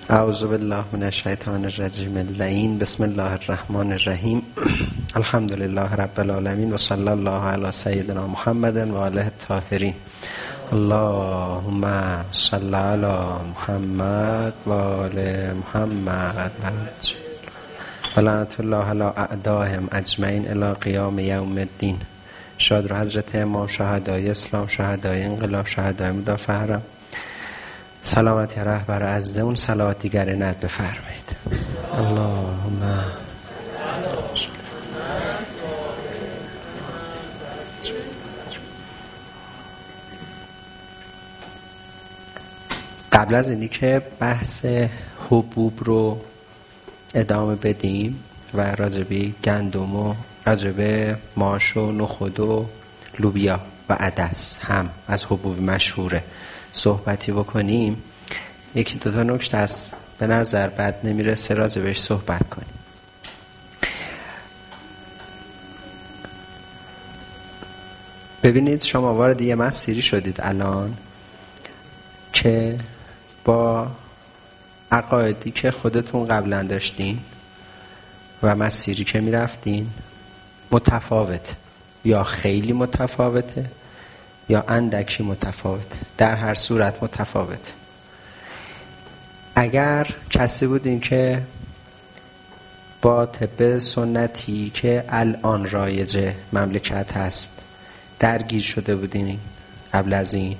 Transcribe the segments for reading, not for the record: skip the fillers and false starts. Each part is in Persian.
اعوذ بالله من الشیطان الرجیم اللعین. بسم الله الرحمن الرحیم. الحمد لله رب العالمین و صلی الله علی سیدنا محمد و آله الطاهرین. اللهم صل علی محمد و آل محمد و لعنت الله علی اعدائهم اجمعین الی قیام یوم الدین. شاد رو حضرت امام شهدای اسلام، شهدای انقلاب، شهدای مدافع حرم، سلامتی رهبر از اون صلوات دیگر عنایت بفرمایید. اللهم قبل از اینی که بحث حبوب رو ادامه بدیم و راجبی گندم و راجب ماش و نخود و لوبیا و عدس هم از حبوب مشهوره صحبتی بکنیم، یکی دو تا نکته است به نظر بد نمیرسه راجبش صحبت کنیم. ببینید شما وارد یه مسیری شدید الان که با عقایدی که خودتون قبلا داشتین و مسیری که میرفتین متفاوت، یا خیلی متفاوته یا اندکی متفاوت، در هر صورت متفاوت. اگر کسی بودین که با طب سنتی که الان رایج مملکت هست درگیر شده بودین قبل از این،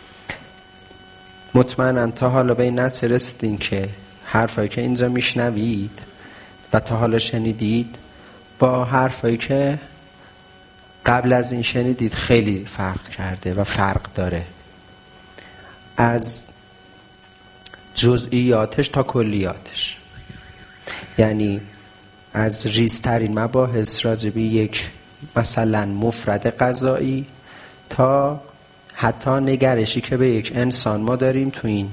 مطمئناً تا حالا به این نتیجه رسیدین که حرفایی که اینجا میشنوید و تا حالا شنیدید با حرفایی که قبل از این شنیدید خیلی فرق کرده و فرق داره، از جزئیاتش تا کلیاتش. یعنی از ریزترین مباحث راجبی یک مثلا مفرد غذایی تا حتی نگرشی که به یک انسان ما داریم تو این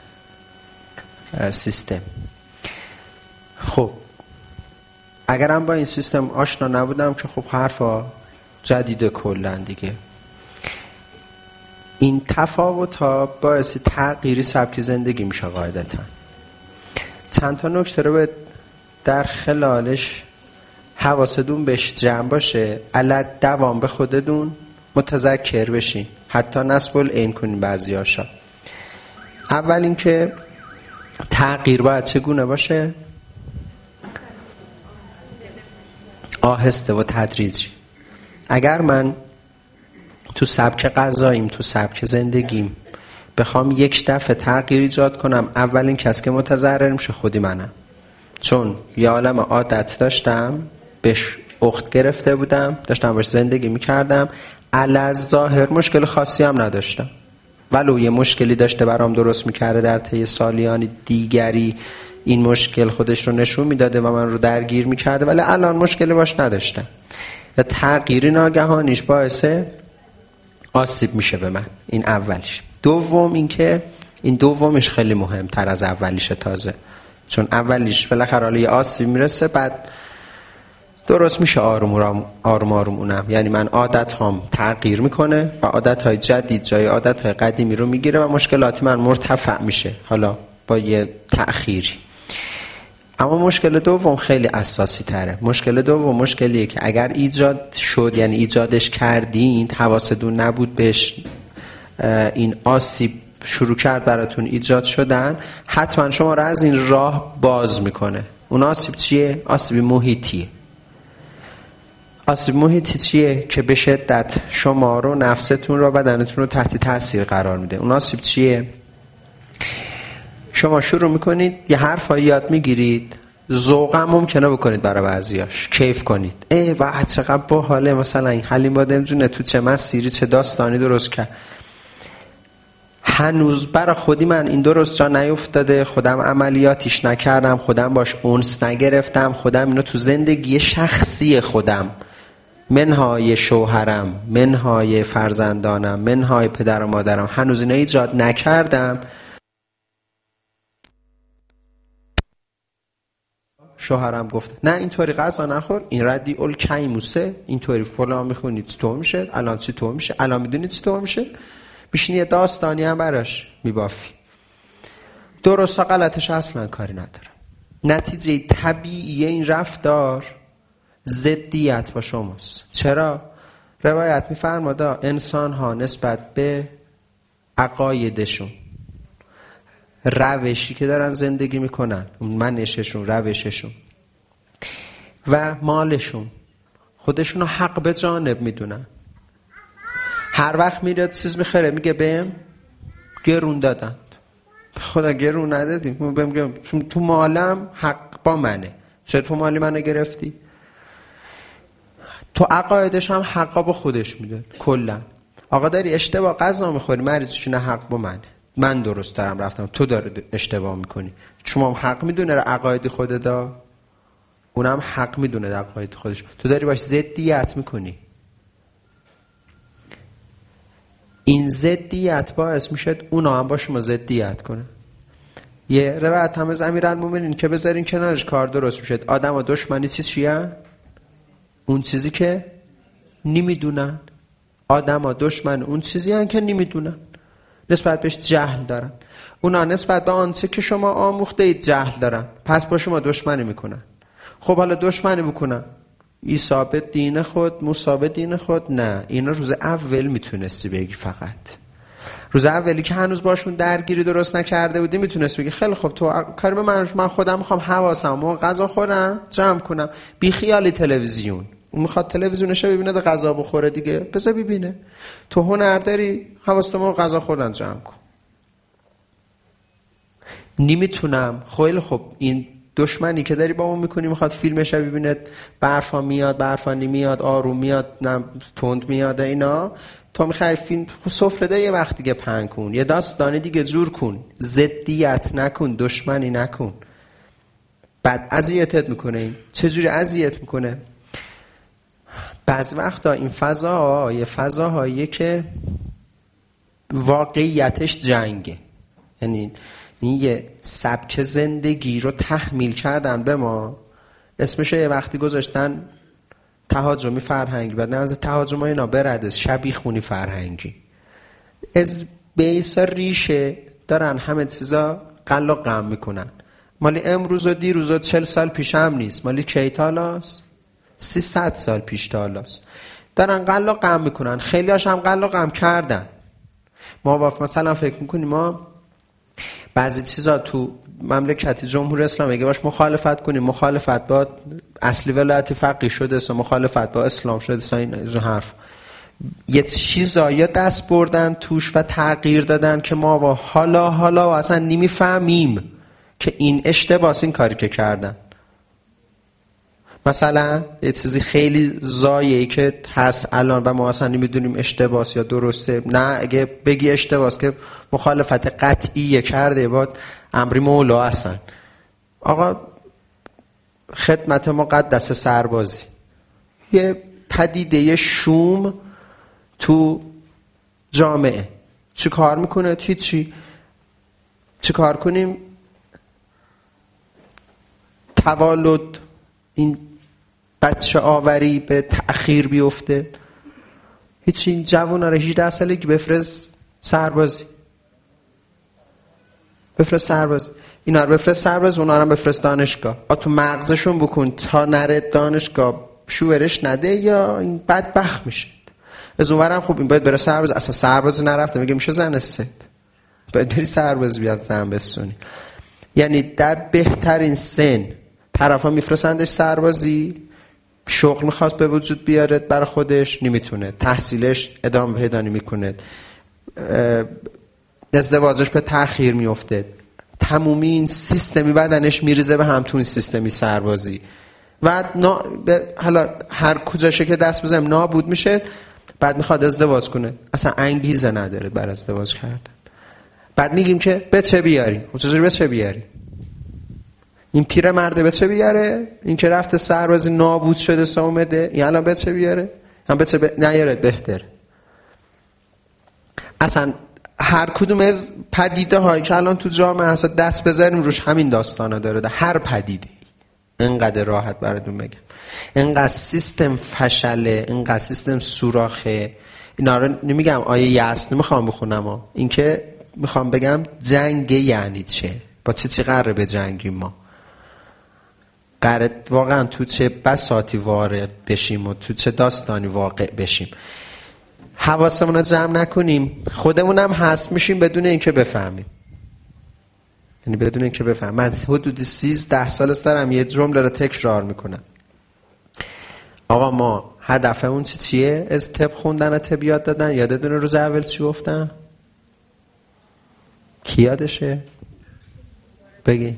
سیستم. خب اگرم با این سیستم آشنا نبودم که خب حرفا جدید کلن دیگه. این تفاوت ها باعث تغییری سبک زندگی میشه قاعدتا. چند تا نکته رو در خلالش حواستون بهش جمع باشه، علت دوام به خودتون متذکر بشین، حتی نصب العین کنین بعضیاشا. اول این که تغییر باید چگونه باشه؟ آهسته و تدریجی. اگر من تو سبک غذاییم، تو سبک زندگیم بخوام یک دفعه تغییر ایجاد کنم، اولین کسی که متضرر میشه خودی منم، چون یه عالم عادت داشتم، بهش اخت گرفته بودم، داشتم باش زندگی میکردم، علاوه ظاهر مشکل خاصی هم نداشتم، ولو یه مشکلی داشته برام درست میکرده در طی سالیان دیگری، این مشکل خودش رو نشون میداده و من رو درگیر میکرده، ولی الان مشکلی باش نداشتم. و تغییر ناگهانیش باعث آسیب میشه به من. این اولیش. دوم این که این دومیش خیلی مهمتر از اولیشه تازه، چون اولیش بالاخره یه آسیب میرسه، بعد درست میشه آروم اونم. یعنی من عادت هام تغییر میکنه و عادت های جدید جای عادت های قدیمی رو میگیره و مشکلات من مرتفع میشه، حالا با یه تأخیری. اما مشکل دوم خیلی اساسی تره. مشکل دوم مشکلیه که اگر ایجاد شد، یعنی ایجادش کردین، حواستون نبود بهش، این آسیب شروع کرد براتون ایجاد شدن، حتما شما رو از این راه باز میکنه. اون آسیب چیه؟ آسیب محیطیه. آسیب محیطی چیه؟ که به شدت شما رو، نفستون رو، بدنتون رو تحت تاثیر قرار میده. اون آسیب چیه؟ شما شروع میکنید یه حرفایی یاد میگیرید، ذوق هم ممکنه بکنید برای بعضیاش، کیف کنید، واه چقدر باحاله، مثلا این حلیم بادمجونه تو چه مسیری چه داستانی درست کرد. هنوز برای خودی من این درست جا نیفتاده، خودم عملیاتیش نکردم، خودم باش اونس نگرفتم، خودم اینو تو زندگی شخصی خودم، منهای شوهرم، منهای فرزندانم، منهای پدر و مادرم، هنوز اینو ایجاد نکردم. شوهرم گفت نه اینطوری غذا نخور، این ردی الکیموسه، اینطوری فلان میخونید تو میشه، الان چی تو میشه، الان میدونید چی تو میشه، میشینی یه داستانی هم براش میبافی. درست و غلطش اصلا کاری نداره. نتیجه طبیعی این رفتار ضدیت با شماست. چرا؟ روایت می‌فرماده انسان ها نسبت به عقایدشون، روشی که دارن زندگی میکنن، منششون، روششون و مالشون، خودشون رو حق به جانب میدونن. هر وقت میره چیز میخره میگه بهم گرون دادن، خدا گرون ندادیم، بهم میگم چون تو مالم حق با منه، چرا تو مالی منو گرفتی؟ تو عقایدش هم حقا با خودش میده. کلا آقا داری اشتباه غذا میخوری، مریضشونه حق با منه، من درست دارم رفتم، تو داره اشتباه میکنی. شما هم حق میدونه عقاید خودت دا، اونم حق میدونه عقاید خودش، تو داری باش ضدیت میکنی. این ضدیت باعث میشه اونا هم با شما ضدیت کنه. یه روایت هم از امیرالمومنین که بذارین کنارش کار درست میشه. آدم و دشمنی چیه؟ اون چیزی که نمیدونن. آدم ها دشمن اون چیزی هن که نمیدونن، نسبت بهش جهل دارن. اونا نسبت به آنچه که شما آموخته اید جهل دارن، پس با شما دشمنی میکنن. خب حالا دشمنی میکنن، عیسی به دین خود، موسی به دین خود، نه اینا روز اول میتونستی بگی. فقط روز اولی که هنوز باشون درگیری درست نکرده بودی میتونستی بگی خیلی خب تو کاری به من خودم میخوام حواسم غذا خورم جمع کنم، بی خیالی تلویزیون، اون میخواد تلویزیونش ببینه ده غذا بخوره دیگه، بذار ببینه. تو هنر داری، حواست ما غذا خوردن جمع کن. نمیتونم. خیلی خب این دشمنی که داری با اون میکنی، میخواد فیلمش ببینه، برفا میاد، برفا نمیاد، آروم میاد، نه تند میاد، اینا تو میخوای فیلم سفره ده یه وقت دیگه پهن کن، یه داستانی دیگه جور کن، ضدیت نکن، دشمنی نکن. بعد اذیتت میکنه. این چجوری اذیت میکنه؟ بعض وقتا این فضاها یه فضاهاییه که واقعیتش جنگه. یعنی این یه سبک زندگی رو تحمیل کردن به ما، اسمش یه وقتی گذاشتن تهاجمی فرهنگی، بعد از تهاجم اینا برد شبیه خونی فرهنگی. از بیس ریشه دارن همه چیزا قل و قم میکنن. مالی امروز و دیروز و 40 سال پیش هم نیست، مالی کی تالاست؟ 300 سال پیش تالاست. دارن قل و قم میکنن. خیلی هاش هم قل و قم کردن. ما مثلا فکر میکنیم ما بعضی چیزا تو مملکت جمهوری اسلامی اگه باش مخالفت کنیم، مخالفت با اصلی ولایت فقیه شده، مخالفت با اسلام شده، این حرف یه چیزایی دست بردن توش و تغییر دادن که ما حالا اصلا نمیفهمیم که این اشتباس این کاری که کردن. مثلا یه چیزی خیلی زایه‌ای که هست الان و ما اصلا نمیدونیم اشتباس یا درسته. نه اگه بگی اشتباس که مخالفت قطعی کرده با امری مولا هستن. آقا خدمت مقدس سربازی یه پدیده شوم تو جامعه چی کار میکنه؟ چی کار کنیم توالد این بچه آوری به تأخیر بیفته؟ هیچ. این جوونا رو 18 سالگی بفرست سربازی، اینا رو بفرست سرباز، اونا رو بفرست دانشگاه. تو مغزشون بکن تا نره دانشگاه شورش نده یا این بدبخت میشه. از اونورم خب این باید بره سرباز، اصلا سرباز نرفته میگه میشه زن است، باید بری سرباز بیاد زن بسونی. یعنی در بهترین سن طرفا میفرستندش سربازی، شغل میخواست به وجود بیاره برای خودش نمیتونه، تحصیلش ادامه پیدا نمیکنه، ازدواجش به تأخیر میفته، تمومی این سیستمی بدنش میریزه به هم تو این سیستمی سربازی و حالا هر کجاشه که دست بزنیم نابود میشه. بعد میخواد ازدواج کنه، اصلا انگیزه نداره برای ازدواج کردن. بعد میگیم که به چه بیاری؟ خب چجوری به چه بیاری؟ این پیر مرده به چه بیاره؟ این که رفته سربازی نابود شده اومده، این الان به چه بیاره؟ هم به چه نیاره بهتر. اصلا هر کدوم از پدیده هایی که الان تو جامعه هست دست بذاریم روش همین داستانا داره. هر پدیده اینقدر راحت براتون بگم، اینقدر سیستم فشله، اینقدر سیستم سوراخه. اینا رو نمیگم آیه یأس نمیخوام بخونم این که میخوام بگم جنگ یعنی چه. با چی قراره به جنگیم؟ ما قراره واقعا تو چه بساطی وارد بشیم و تو چه داستانی واقع بشیم. حواسمون رو جمع نکنیم خودمون هم هست میشیم بدون اینکه بفهمیم. یعنی بدون اینکه بفهم. من حدود 13 سال است دارم یه جمله رو تکرار میکنم. آقا ما هدفمون چیه؟ از طب خوندن و طب یاد دادن. یادتونه روز اول چی گفتم؟ کی یادشه؟ بگی.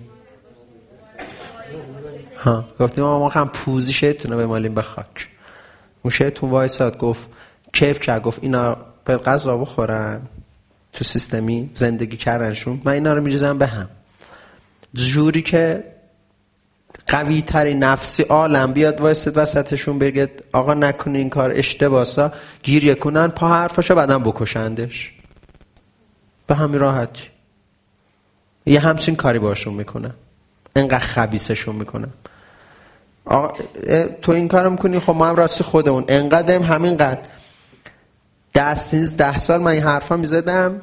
گفتیم ما هم پوزی شیطون رو بمالیم به خاک. اون شیطون وایساد گفت کیف کرد، گفت اینا به غذا بخورن تو سیستمی زندگی کردنشون، من اینا رو میریزم به هم جوری که قوی تری نفسی عالم بیاد وایساد وسطشون بگه آقا نکنی این کار اشتباهه، گیریه کنن پا حرفاشو بعدم بکشندش. به همین راحتی یه همچین کاری باشون میکنم، انقدر خبیثشون میکنم. آقا تو این کارو میکنی، خب ما هم راستی خودمون انقدرم همینقدر 10 سال من این حرفا میزدم.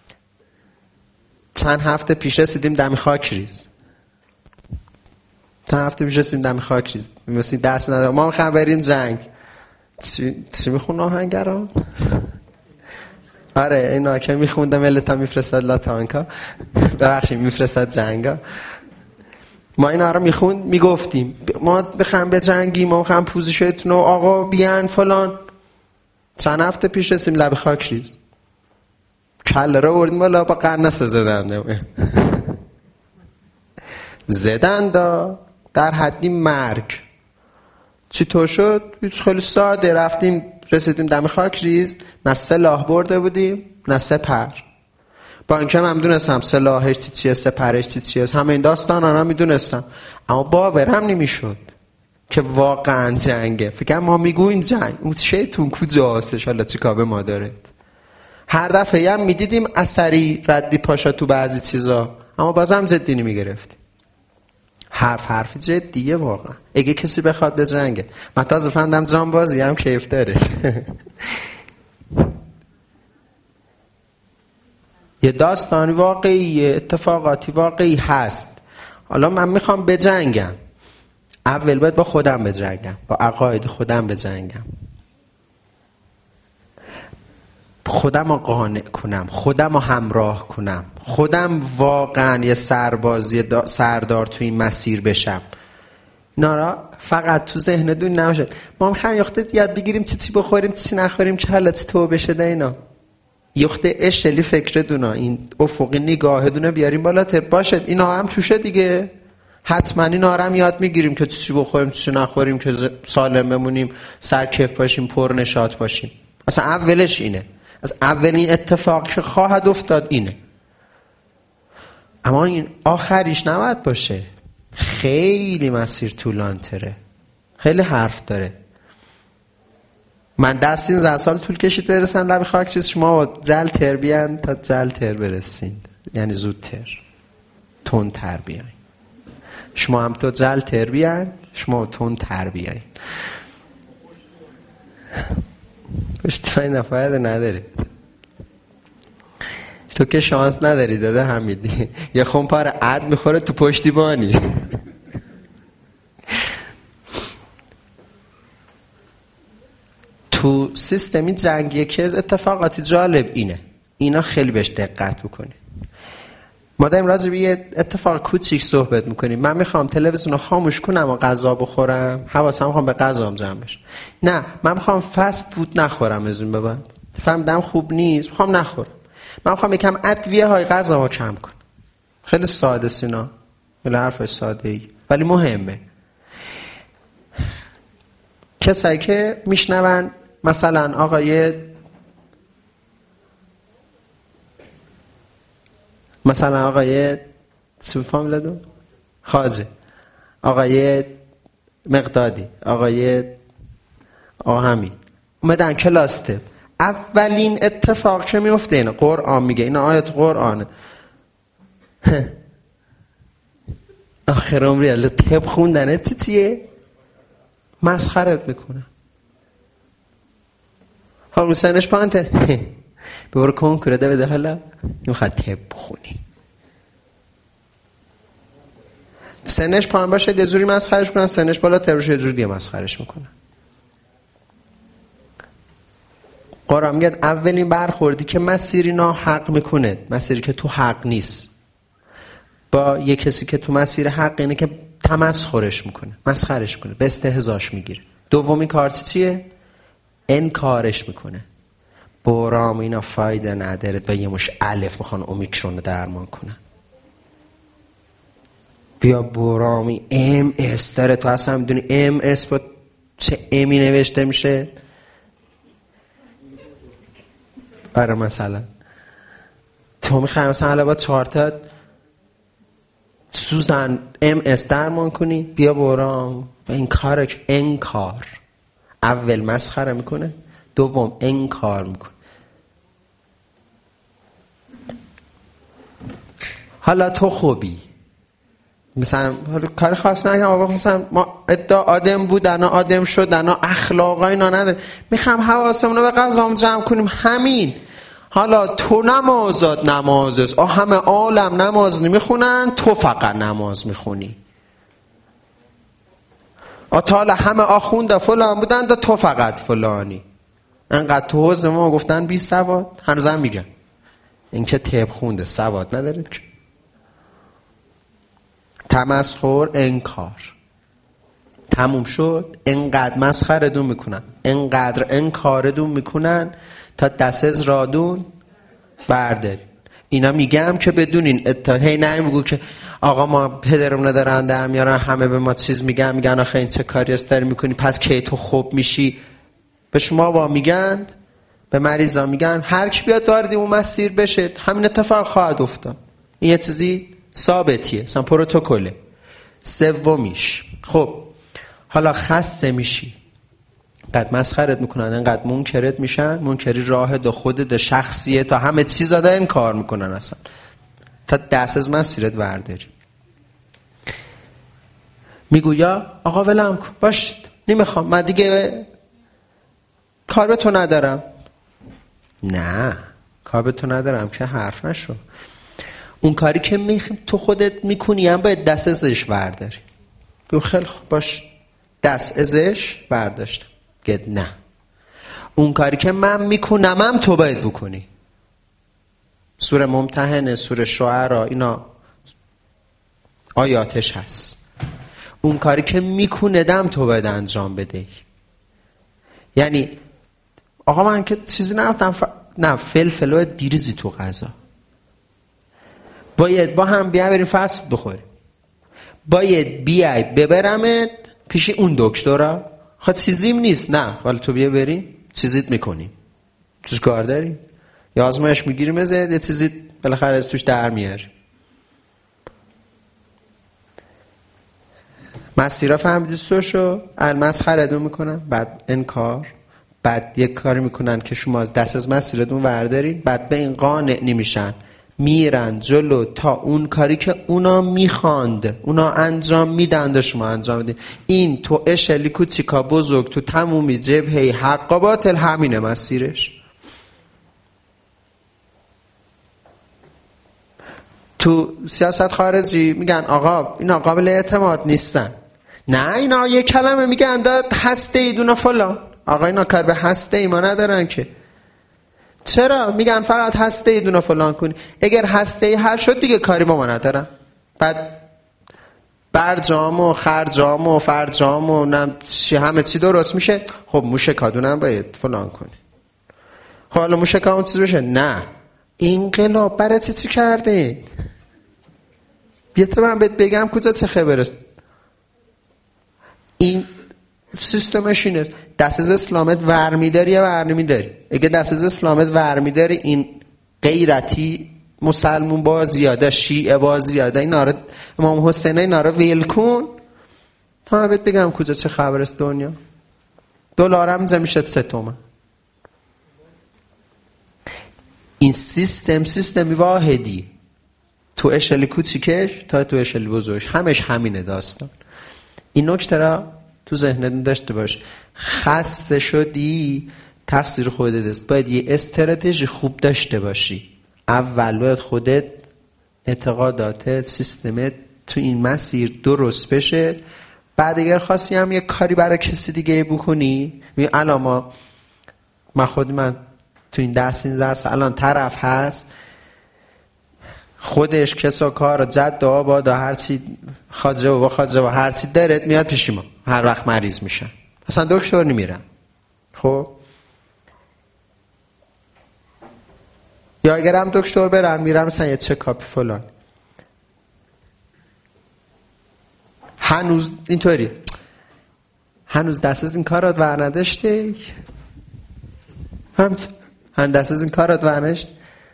چند هفته پیش رسیدیم دمی خاکریز. مثل دست ندارم ما میخوام بریم جنگ. چی میخون آهنگران؟ آره اینا که میخوندم ملت هم میفرستاد لاتانکا، ببخشید میفرستاد جنگا. ما اینا رو میخوند میگفتیم ما بخوام به جنگی، ما میخوام پوزیشنتون رو آقا بیان فلان. چند هفته پیش رسیدیم لب خاکریز، کله رو بردیم بالا با قرنس زدن در حدی مرگ. چطور شد؟ خیلی ساده، رفتیم رسیدیم دم خاکریز، نه سلاح برده بودیم نه سپر. با اینکه من میدونستم سلاحش چیه سپرش چیه، همه این داستانا رو میدونستم، اما باورم نمیشد که واقعا جنگه. فکر ما میگویم جنگ، اون شیطون کجاست؟ حالا چیکار به ما داره؟ هر دفعه هم میدیدیم اثری ردی پاشا تو بعضی چیزا، اما بازم جدی نمیگرفتیم. حرف جدیه واقعا. اگه کسی بخواد به جنگه، من تازه فهمیدم جانبازی هم کیف داره. یه داستانی واقعی، اتفاقاتی واقعی هست. حالا من میخوام به جنگم، اول باید با خودم به جنگم، با عقاید خودم به جنگم، خودم رو قانع کنم، خودم رو همراه کنم، خودم واقعا یه سردار تو این مسیر بشم. نارا فقط تو ذهن دون نباشه. ما میخوایم یاد بگیریم چی بخوریم چی نخوریم که حالت تو بشه ده. اینا یخته اشلی فکر دونا، این افقی نگاه دونه بیاریم بالاتر باشد. اینا هم توشه دیگه. حتما اینا هم یاد میگیریم که چی بخوریم چی نخوریم که سالم بمونیم، سرکیف باشیم، پر نشاط باشیم. اصلا اولش اینه، از اولین اتفاق که خواهد افتاد اینه. اما این آخریش نباید باشه. خیلی مسیر طولان تره، خیلی حرف داره. من 13 سال طول کشید برسن لب خاکریز، شما جل تر بیان تا جل تر برسین، یعنی زودتر تون تر بیاین. شما هم تو جل تر بیان، شما تون تر بیاین. پشتیبانی نفایده نداره. تو که شانس نداری داده حمیدی، یه خونپار عد میخوره تو پشتیبانی. تو سیستمی جنگی که از اتفاقاتی جالب اینه، اینا خیلی بهش دقت بکنی. ما داریم راجع به یه اتفاق کوچیک صحبت میکنیم. من میخوام تلویزیون رو خاموش کنم و غذا بخورم، حواسم میخوام به غذام جمع بشه. نه، من میخوام فست فود نخورم از اون به بعد. فهمیدم خوب نیست، میخوام نخورم. من میخوام یکم ادویه های غذا رو کم کنم. خیلی ساده سینا، خیلی حرفش ساده ای ولی مهمه. کسایی که میشنون مثلا آقای سوفام لدو خاجه، آقای مقدادی، آقای آهمی اومدن کلاس طب، اولین اتفاق که میفته اینه، قرآن میگه، این آیت قرآنه. آخر عمری الله طب خوندنه چیه؟ مسخرت میکنه. همون سنش پانتر ببرو کنکوره ده بده، حالا میخواد طب بخونی. سنش پایین باشه یه جوری مسخرش کنن، سنش بالاتر باشه یه جوری دیگه مسخرش میکنن. قرآن میگه اولین برخوردی که مسیری ناحق میکنه، مسیری که تو حق نیست، با یه کسی که تو مسیر حق اینه که تمسخرش میکنه، مسخرش میکنه، به استهزاش میگیره. دومی کارت چیه؟ انکارش میکنه. برام اینا فایده نداره، با یه مش الف میخوان اومیکرون رو درمان کنن. بیا برامی ام اس داره، تو اصلا میدونی ام اس با چه امی نوشته میشه؟ آره مثلا تو میخوای مثلا با 4 تا سوزن ام اس درمان کنی، بیا برام این کارش انکار. اول مسخره میکنه، دوم انکار میکنه. حالا تو خوبی مثلا کار خاص نگم، آقا مثلا ما ادعا آدم بودن و آدم شدن و اخلاقا اینا نداره، میخوام حواسمون رو به قضام جمع کنیم، همین. حالا تو نمازات نمازست، همه عالم نماز نمیخونن، تو فقط نماز میخونی. حالا همه آخونده فلان بودن، تو فقط فلانی. انقدر تو حوزه ما گفتن بی سواد، هنوزم میگن این که طب خونده سواد ندارید که. تمسخر، انکار، تموم شد. انقدر مسخرتون میکنن، انقدر انکارتون میکنن تا دست از رادون بردارین. اینا میگم که بدونین هی نمیگو که آقا ما پدرم ندارن هم میارن همه به ما چیز میگن آخه این چه کاری است داری میکنی، پس کی تو خوب میشی. به شما وا میگن، به مریضا میگن هر کی بیاد واردی اون مسیر بشه همین اتفاق خواهد افتاد. این یه چیزی ثابتیه، مثلا پروتکله. سومیش خب حالا خسته میشی، قد مسخرت میکنن، انقدر منکرت میشن، منکری راه دو خودت شخصیه تا همه چیزا دا این کار میکنن اصلا تا دست از مسیرت ورداری. میگو یا آقا ولم کن باش نمیخوام، من دیگه کار به تو ندارم. نه کار به تو ندارم که حرف نشو. اون کاری که تو خودت میکنی هم باید دست ازش برداری. بگو خیلی خوب باش دست ازش برداشتم. گفت نه اون کاری که من میکنم هم تو باید بکنی. سوره ممتحنه، سوره شعراء، اینا آیاتش هست. اون کاری که میکندم تو باید انجام بده. یعنی آقا من که چیزی نفتم نه فلفل باید بیریزی تو غذا، باید با هم بیا بریم فست بخوریم، باید بیای ببرمت پیش اون دکترا، خود چیزیم نیست، نه حالا تو بیا بریم چیزیت میکنیم، توش کار داری یا آزمایش میگیریم ازت یه چیزیت بالاخره از توش در میاری. مسیرها فهمیدی سوشو المسخرتون میکنن، بعد انکار، بعد یک کاری میکنن که شما از دست از مسیرتون وردارید، بعد به این قانع نمیشن، میرن جلو تا اون کاری که اونا میخواند اونا انجام میدن شما انجام بدید. این تو اشلی کوچیکا بزرگ تو تمومی جبهه حق و باطل همینه مسیرش. تو سیاست خارجی میگن آقا اینا قابل اعتماد نیستن، نه اینا یه کلمه میگن داد هسته ایدون فلان. آقا اینا کار به هسته ای ما ندارن که. چرا؟ میگن فقط هسته ایدون فلان کنی. اگر هسته ای حل شد دیگه کاری ما ندارن. بعد برجام و خرجام و فرجام و همه چی درست میشه. خب موشکادون هم باید فلان کنی. خب حالا موشکا اون چیز بشه؟ نه انقلاب برای چی کرده؟ بیا تو من بهت بگم کجا چه خبرست. این سیستمش اینه، دست از اسلامت ورمیداری یا ورنمیداری. اگه دست از اسلامت ورمیداری این غیرتی مسلمون با زیاده، شیعه با زیاده، اینا رو امام حسین اینا رو ویل کن تا بهت بگم کجا چه خبر است. دنیا دلارم اینجا میشه 3 تومن. این سیستمی واحدی تو اشل کوچیکش تا تو اشل بزرگش همش همینه داستان. این نکته را تو ذهنت داشته باش. خسته شدی تقصیر خودت است. باید یه استراتژی خوب داشته باشی. اول باید خودت اعتقاداتت سیستمت تو این مسیر درست بشه. بعد اگر خواستی هم یه کاری برای کسی دیگه بکنی، الان من تو این 10-13 سال الان طرف هست خودش کسا کار و جد و آباد و هرچی خاجه و هرچی دارد میاد پیش ما هر وقت مریض میشن، اصلا دکتر نمیرن. خب یا اگر هم دکتر برن میرن مثلا یه چکاپی فلان. هنوز اینطوری هنوز دست از این کارات ور نداشته، هم دست از این کارات ور نداشت،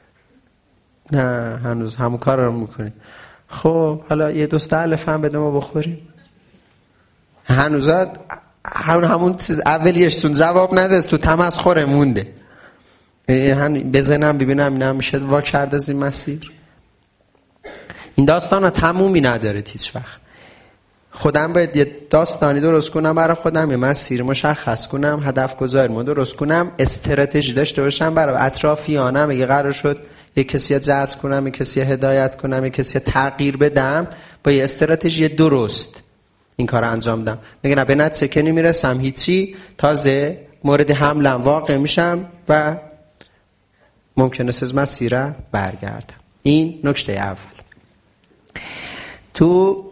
نه هنوز همون کار رو میکنی. خب حالا یه دوست الف هم بده ما بخوریم. هنوز همون چیز اولیشتون جواب نده، تو تمسخر مونده. بزنم ببینم اینا میشه وا کرد از این مسیر. این داستان ها تمومی نداره هیچ وقت. خودم باید یه داستانی درست کنم برای خودم، یه مسیر مشخص کنم، هدف گذاری درست کنم، استراتژی داشته باشم برای اطرافیانم. اگه قرار شد یه کسی جذب کنم، یه کسی هدایت کنم، یه کسی تغییر بدم، با یه استراتژی درست این کار انجام دم. میگه نه به نتیجه که نمیرسم هیچی، تازه مورد حملم واقع میشم و ممکنه از مسیر برگردم. این نکته اول. تو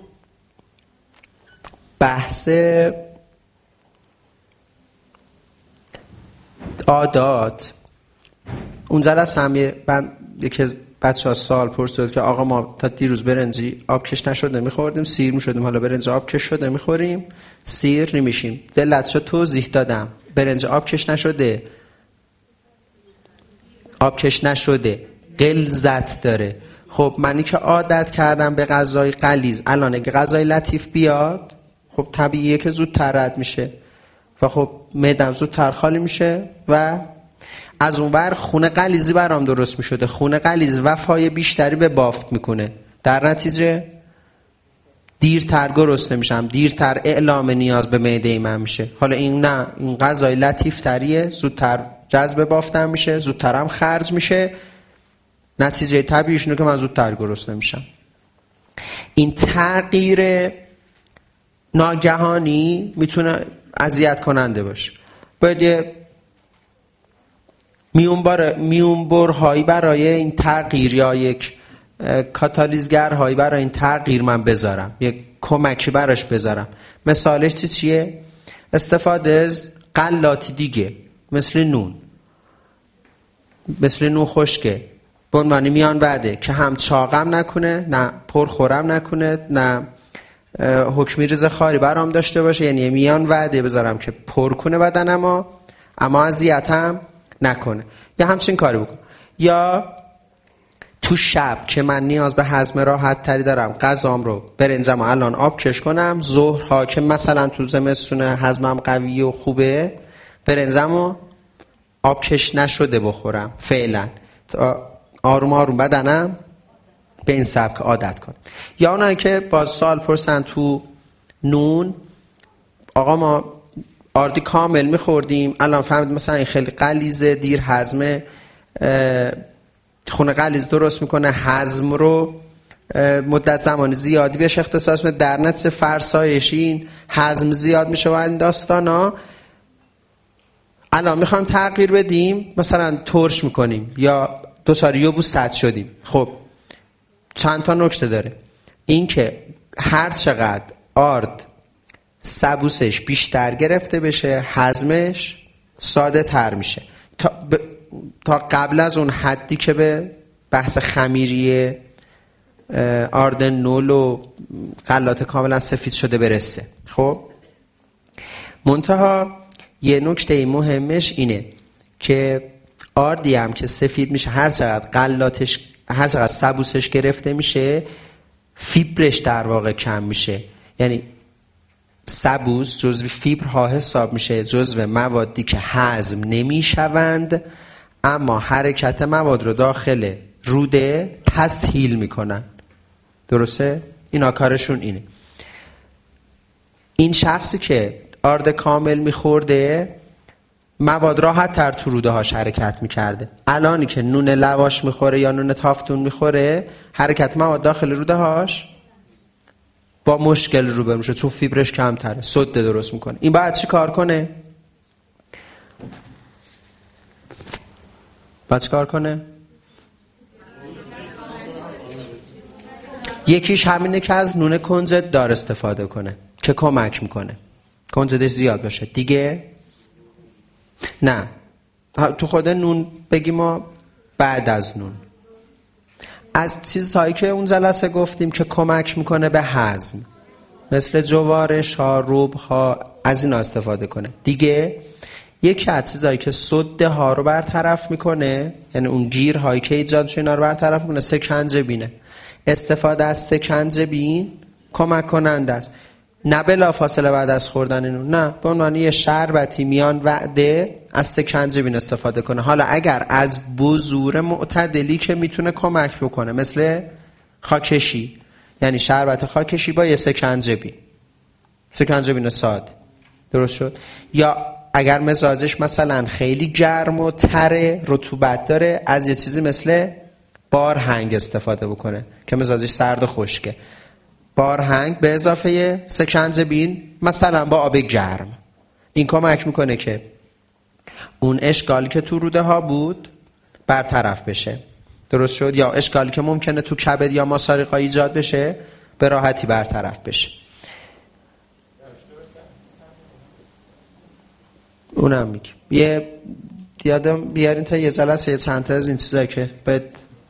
بحث عادات اون جلسه هم یکی از بچه‌ها سوال پرسید که آقا ما تا دیروز برنجی آبکش نشده میخوردیم، سیر میشدیم، حالا برنج آبکش شده میخوریم، سیر نمیشیم. دلتشو توضیح دادم برنج آبکش نشده غلظت داره. خب منی که عادت کردم به غذای غلیظ، الان اگه غذای لطیف بیاد خب طبیعیه که زودتر رد میشه و خب معدم زودتر خالی میشه و از اونور خون غلیظی برام درست میشده. خون غلیظ وفای بیشتری به بافت میکنه، در نتیجه دیرتر گرسنه میشم، دیرتر اعلام نیاز به معده من میشه. حالا این نه، این غذای لطیف تریه، زودتر جذب بافتم میشه، زودترم خرج میشه، نتیجه طبیعیش اینه که من زودتر گرسنه میشم. این تغییر ناگهانی میتونه اذیت کننده باشه. باید یه میونبرهایی برای این تغییر یا یک کاتالیزگرهایی برای این تغییر من بذارم، یک کمکی براش بذارم. مثالش چیه؟ استفاده از غلاتی دیگه مثل نون خشکه به عنوان میان وعده که هم چاقم نکنه، نه پرخورم نکنه، نه حکمی ریز خاری برام داشته باشه. یعنی میان وعده بذارم که پر کنه بدنم اما اذیتم نکنه، یا همچین کاری بکن. یا تو شب که من نیاز به هضم راحت تری دارم، غذام رو برنجم الان آب کش کنم، ظهرها که مثلا تو زمستون هضمم قوی و خوبه، برنجم رو آب کش نشده بخورم فعلا، آروم آروم بدنم به این سبک عادت کنم. یا اونایی که باز سوال پرسن تو نون، آقا ما آردی کامل میخوردیم، الان فهمید مثلا این خیلی غلیظه، دیر هضمه، خون غلیظ درست میکنه، هضم رو مدت زمانی زیادی بهش اختصاص میده، در نتیجه فرسایشی این هضم زیاد میشه و این داستانا. الان میخوایم تغییر بدیم، مثلا ترش میکنیم یا دوچار یبوست شدیم. خب چند تا نکته داره. این که هر چقدر آرد سبوسش بیشتر گرفته بشه، هضمش ساده تر میشه تا قبل از اون حدی که به بحث خمیری آرد نول و غلات کاملا سفید شده برسه. خب منتها یه نکته مهمش اینه که آردی هم که سفید میشه، هر چقدر سبوسش گرفته میشه، فیبرش در واقع کم میشه. یعنی سبوس جزو فیبرها حساب میشه، جزو موادی که هضم نمیشوند اما حرکت مواد رو داخل روده تسهیل میکنن. درسته؟ اینا کارشون اینه. این شخصی که آرد کامل میخورده مواد راحت تر تو روده هاش حرکت میکرده. الانی که نون لواش میخوره یا نون تافتون میخوره، حرکت مواد داخل روده هاش با مشکل روبرو میشه چون فیبرش کمتره، سده درست میکنه. این باید چی کار کنه؟ یکیش همینه که از نون کنجد دار استفاده کنه که کمک میکنه کنجدش زیاد باشه. دیگه نه، تو خود نون بگیم ما بعد از نون از چیزهایی که اون جلسه گفتیم که کمک میکنه به هضم مثل جوارش ها، روب ها، از اینا استفاده کنه. دیگه یکی از چیزهایی که سده ها رو برطرف میکنه، یعنی اون گیرهایی که ایجاد شده اینا رو برطرف میکنه، سکنجبینه. استفاده از سکنجبین کمک کننده است. نه بلا فاصله بعد از خوردن اینو، نه، به عنوان یه شربتی میان وعده از سکنجبین استفاده کنه. حالا اگر از بذور معتدلی که میتونه کمک بکنه مثل خاکشی، یعنی شربت خاکشی با یه سکنجبین ساده، درست شد. یا اگر مزاجش مثلا خیلی گرم و تره، رطوبت داره، از یه چیزی مثل بارهنگ استفاده بکنه که مزاجش سرد و خشکه. بارهنگ به اضافه سکنجبین مثلا با آب گرم، این کمک میکنه که اون اشکالی که تو روده ها بود برطرف بشه، درست شد. یا اشکالی که ممکنه تو کبد یا ماساریقا ایجاد بشه به راحتی برطرف بشه. اونم میگیم یادم بیارین تا یه جلسه چند تا از این چیزایی که باید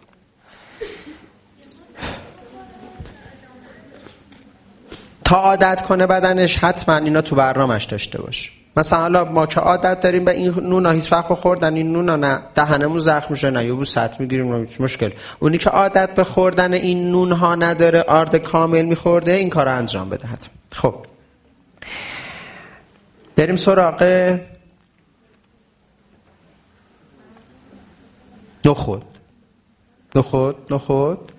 تا عادت کنه بدنش، حتما اینا تو برنامه‌اش داشته باشه. مثلا حالا ما که عادت داریم به این نونا هیچ وقت بخوردن این نونا نه دهنمون زخم میشه نه یهو سط میگیریم نه مشکل. اونی که عادت به خوردن این نون ها نداره، آرد کامل میخورده، این کارو انجام بده حتما. خب بریم سراغ نخود.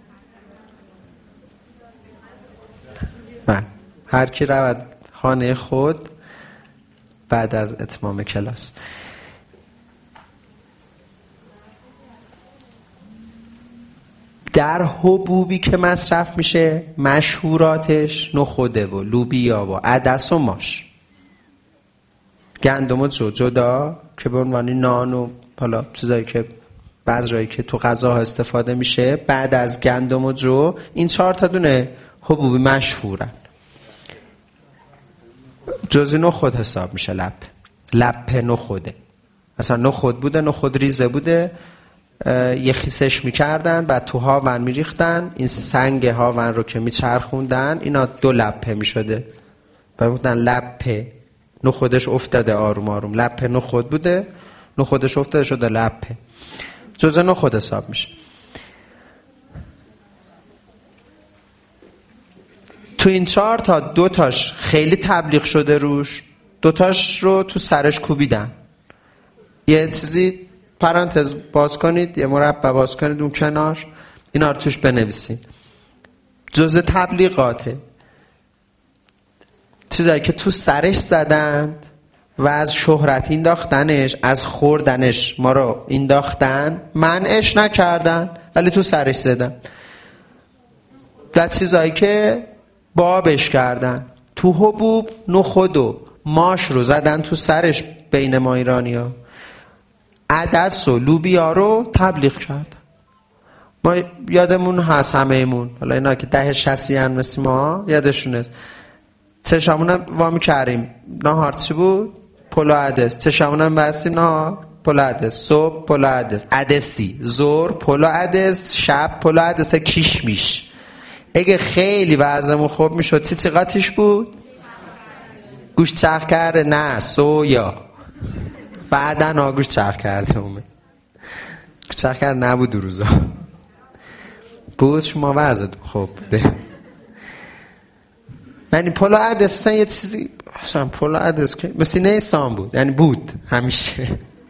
من هر کی رود خانه خود بعد از اتمام کلاس. در حبوبی که مصرف میشه مشهوراتش نخوده و لوبیا و عدس و ماش. گندم و جدا که به عنوان نان و حالا چیزایی که بذرایی که تو غذا استفاده میشه بعد از گندم و جو، این 4 تا دونه حبوبی مشهورن. جزء نخود حساب میشه. لپ نخوده. مثلا نخود بوده، نخود ریزه بوده، یه خیسش میکردن بعد تو هاون میریختن، این سنگ هاون رو که میچرخوندن اینا 2 لپه میشده و میگفتن لپه. نخودش افتاده آروم آروم، لپه نخود بوده، نخودش افتاده شده لپه، جزء نخود حساب میشه. تو این 4 تا 2 تاش خیلی تبلیغ شده روش، 2 تاش رو تو سرش کوبیدن. یه چیزی پرانتز باز کنید، یه مربع باز کنید اون کنار، اینا رو توش بنویسین. جزء تبلیغاته، چیزایی که تو سرش زدند و از شهرت اینداختنش، از خوردنش ما رو اینداختن، منعش نکردن ولی تو سرش زدن. و چیزایی که بابش کردن، تو حبوب نخود و ماش رو زدن تو سرش بین ما ایرانی ها. عدس و لوبیا رو تبلیغ کردن. ما یادمون هست همه‌مون، حالا اینا که 10-60 ان مثل ما یادشونه، چشمونم وامی کردیم نهار چی بود؟ پلو عدس. چشمونم بستیم نهار پلو عدس، صبح پلو عدس، عدسی، ظهر پلو عدس، شب پلو عدس کشمیش. اگه خیلی وضعمون خوب میشد چی قاطیش بود؟ گوشت چرخ کرده، نه سویا. بعدن گوشت چرخ کرده اومد. گوشت چرخ کرده نبود دو روزا بود. شما وضعت خوب بوده. یعنی پلو عدس یه چیزی اصلا پلو عدس که مثل نیسان بود، یعنی بود همیشه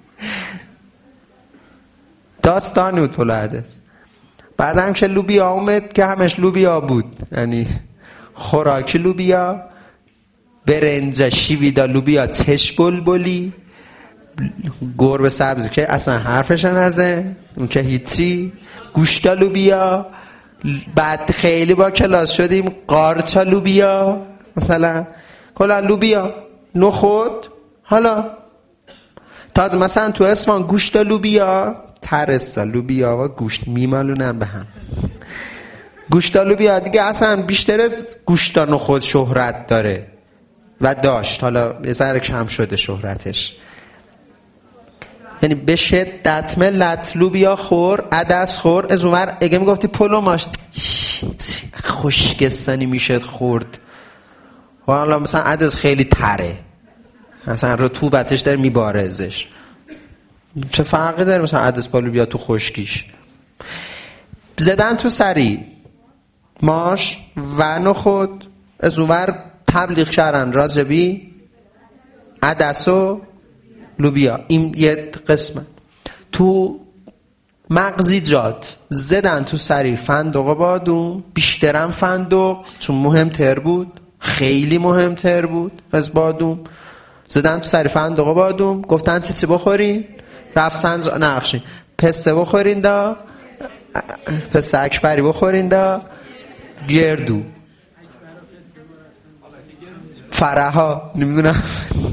داستانی بود پلو عدس. بعد هم که لوبیا اومد که همش لوبیا بود، یعنی خوراکی لوبیا، برنج شیویدا لوبیا، چش بلبلی، گربه سبزی که اصلا حرفش نزه، اون که هیچی، گوشتا لوبیا، بعد خیلی با کلاس شدیم قارچا لوبیا، مثلا کلا لوبیا، نخود. حالا تازه مثلا تو اصفهان گوشت لوبیا، ترسا لوبیا و گوشت میمالونن به هم. گوشت لوبیا دیگه اصلا بیشتر از گوشت نخود شهرت داره و داشت، حالا یه ذره کم شده شهرتش. یعنی به شدت ملت لوبیا خور، عدس خور. از اونور اگه میگفتی پلو ماش خوشگستانی میشد خورد. و حالا مثلا عدس خیلی تره، مثلا رطوبتش داره میبارزش. چه فرقی داره مثلا عدس با لوبیا تو خشکیش؟ زدن تو سری ماش و نخود، از اونور تبلیغ کردن راجبی عدس و لوبیا. این یه قسمت. تو مغزیجات زدن تو سری فندق و بادوم، بیشترم فندق چون مهمتر بود، خیلی مهمتر بود از بادوم. زدن تو سری فندق و بادوم، گفتن چی بخورین؟ رفت سنج نقشین پسته بخورین دا، پسته اکبری بخورین دا، گردو فرها نمیدونم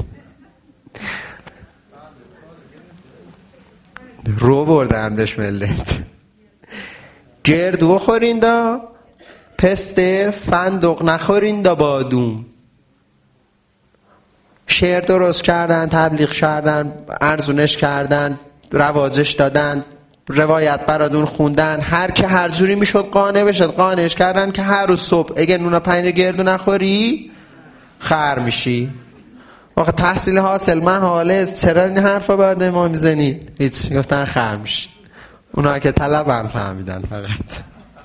رو بردن بهش ملت. گردو بخورین دا، پسته فندق نخورین دا، بادوم. شعر درست کردن، تبلیغ کردن، ارزونش کردن، رواجش دادن، روایت برادون خوندن. هر که هر جوری میشد قانع بشد قانعش کردن که هر روز صبح اگه نون پنیر گردو نخوری خر میشی. واقعا تحصیل حاصل محاله، چرا این حرفا باید ما میزنید؟ هیچ، گفتن خر میشی. اونا که طلبن فهمیدن فقط.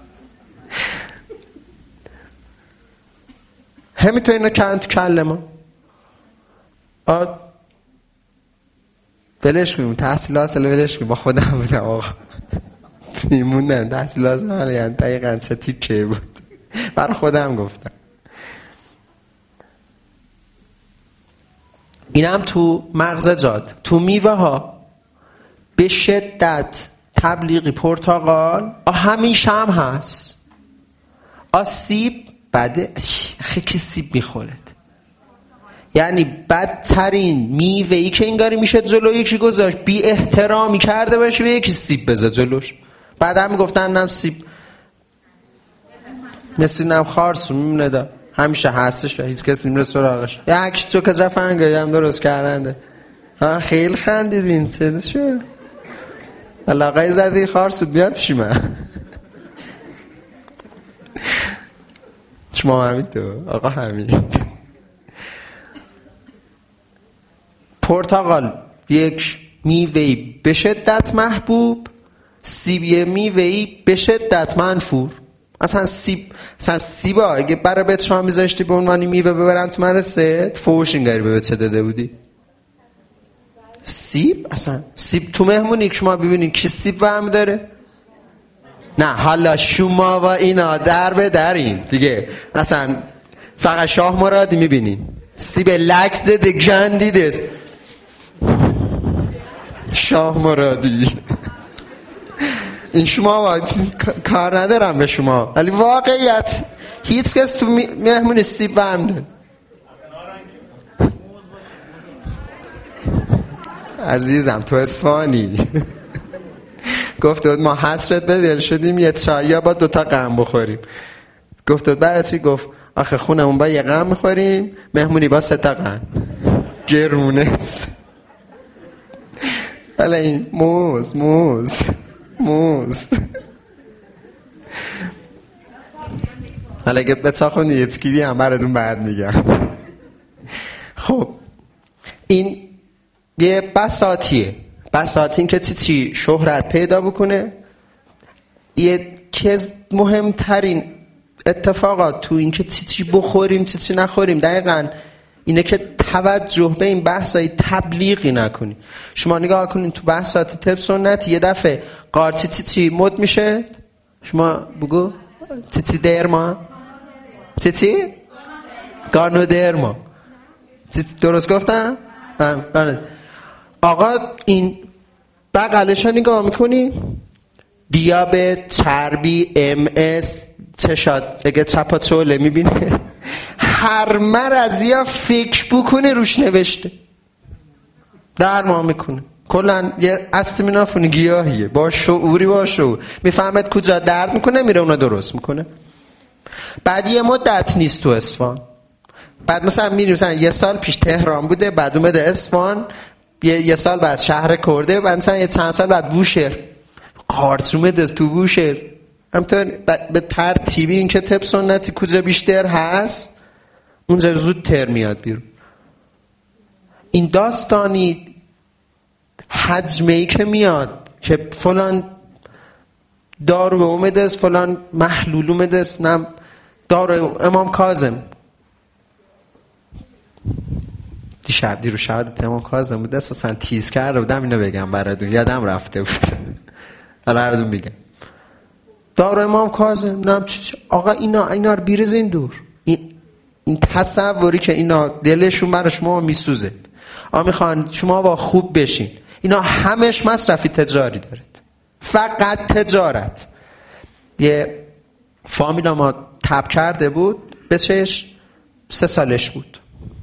همینطور اینا کردن تو کله ما. ولش کنیم تحصیل حاصل، ولش کنیم. با خودم بودم آقا میموندن تحصیل حاصل، یعنی دقیقا سه تیکه بود. برای خودم گفتم. اینم تو مغزجات. تو میوه ها به شدت تبلیغی پرتقال همیشه هم هست. سیب بده، خیلی سیب میخورد. یعنی بدترین میوه‌ای که انگاری میشه جلو یکی گذاشت، بی احترامی کرده باشه به یکی سیب بذار جلوش. بعد هم میگفتن نم سیب مثل نم خارسون میمونه دا، همیشه هستش، هیچ کس نمیره سراغش. یک تو که جفنگایی هم درست کردنده. خیلی خندیدین چه شد؟ علاقه زدی خارسون بیاد پیشی من. شما همین تو آقا همین. پرتقال یک میوه‌ای به شدت محبوب، سیب یه میوه‌ای به شدت منفور. اصلا سیبا اگه برای بهت شما میذاشتی به عنوان میوه ببرن تو مدرسه، فوش اینگاری به بهت چه داده بودی؟ سیب اصلا سیب تو مهمونی که شما ببینین کی سیب وهم داره؟ نه حالا شما و اینا در به درین دیگه، اصلا فقط شاه مرادی میبینین سیب لک زده گندیده. شاه مرادی این شما کار ندارم به شما، ولی واقعیت هیچ کس تو مهمونی سیب وهم داره. عزیزم تو اصفهانی گفت بود ما حسرت به دل شدیم یه چایی با 2 تا قم بخوریم. گفت بود برای چی؟ گفت آخه خونمون با 1 قم میخوریم، مهمونی با 3 تا قم گرونست. ولی این موز حالا اگه بچاخونی یه تکیدی هم براتون بعد میگم. خب این یه بساطیه. بساطین که چی شهرت پیدا بکنه. یکی از مهمترین اتفاقات تو این که چی بخوریم چی نخوریم دقیقاً اینه که توجه به این بحثای تبلیغی نکنی. شما نگاه کنین تو بحثات طب سنتی یه دفعه قارچی چی مد میشه، شما بگو چی درما چی گانودرما، درست گفتم؟ آقا این بغلش نگاه میکنی دیابت، چربی، MS، چشات اگه چپاچوله میبینه هر مرضی ها فکر بکنه روش نوشته، درمان میکنه. کلن یه استامینوفن گیاهیه، با شعوری با شعور میفهمد کجا درد میکنه، میره اونو درست میکنه. بعد یه مدت نیست تو اصفهان، بعد مثلا میریم مثلا یه سال پیش تهران بوده، بعد اومده اصفهان، یه سال بعد شهر کرده، بعد مثلا یه چند سال بعد بوشهر. قارچ اومده تو بوشهر. همطور به ترتیبی این که طب سنتی کجا بیشتر هست اونجا زودتر میاد بیرون. این داستانی حجمه‌ای که میاد که فلان دارو اومده است، فلان محلول اومده است، نم دارو امام کاظم دیرو شهادت امام کاظم بود، اساسا تیز کرده بودم اینو بگم براتون، یادم رفته بود الان براتون میگم. دارو امام کاظم نم آقا اینا رو بیرزین دور. این تصوری که اینا دلشون برای شما میسوزه، میخوان شما با خوب بشین، اینا همش مصرفی تجاری دارید، فقط تجارت. یه فامیلا ما تب کرده بود، بچهش 3 سالش بود.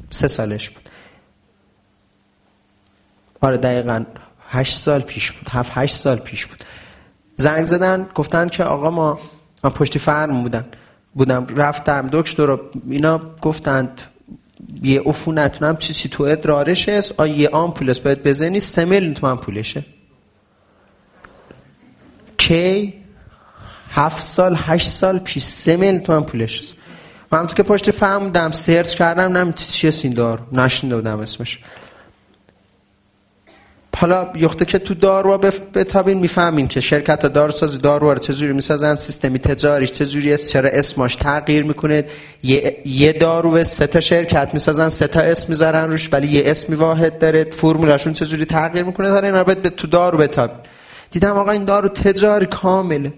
آره دقیقاً 8 سال پیش بود، 7-8 سال پیش بود. زنگ زدن گفتن که آقا ما پشتی فرم بودم رفتم دکتر رو، اینا گفتند یه عفونت هم چی تو ادرارش است، یه آمپول است باید بزنی 3 میلیون تومان پولشه. کی 7 سال 8 سال پیش 3 میلیون تومان پولش است. من تو که پشت فرم بودم سرچ کردم نم چی است این دارو، نشنیده بودم اسمش. حالا یخته که تو دارو بتابین میفهمین که شرکت داروسازی دارو رو چجوری میسازن، سیستمی تجاریش چجوری است، چرا اسمش تغییر میکنه. یه دارو 3 تا شرکت میسازن، 3 تا اسم میذارن روش ولی یه اسمی واحد داره، فرمولاشون چجوری تغییر میکنه. داره اینا رو تو دارو بتابین. دیدم آقا این دارو تجاری کامله،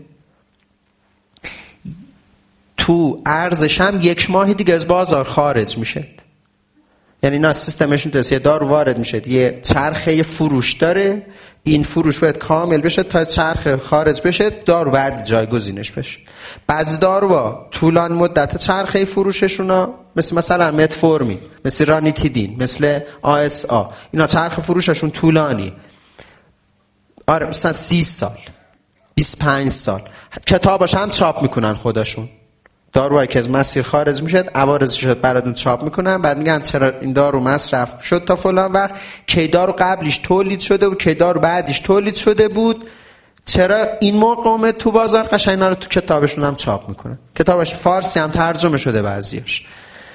تو ارزش هم 1 ماه دیگه از بازار خارج میشه. یعنی اینا سیستمشون توست یه دارو وارد میشه، یه چرخه فروش داره، این فروش باید کامل بشه تا چرخه خارج بشه، دارو بعد جایگزینش بشه. بعضی داروها طولانی مدت چرخه فروششونا مثلا متفورمین، مثل رانیتیدین، مثل ASA، اینا چرخه فروششون طولانی. آره مثلا 30 سال 25 سال کتاباش هم چاپ میکنن خودشون. داروهایی که از مسیر خارج میشه عوارضش براتون چاپ میکنن، بعد میگن چرا این دارو مصرف شد تا فلان وقت، کی دارو قبلیش تولید شده بود، کی دارو بعدیش تولید شده بود، چرا این موقع اومد تو بازار. قشنگ اینا رو تو کتابشون هم چاپ میکنن. کتابش فارسی هم ترجمه شده بعضیاش.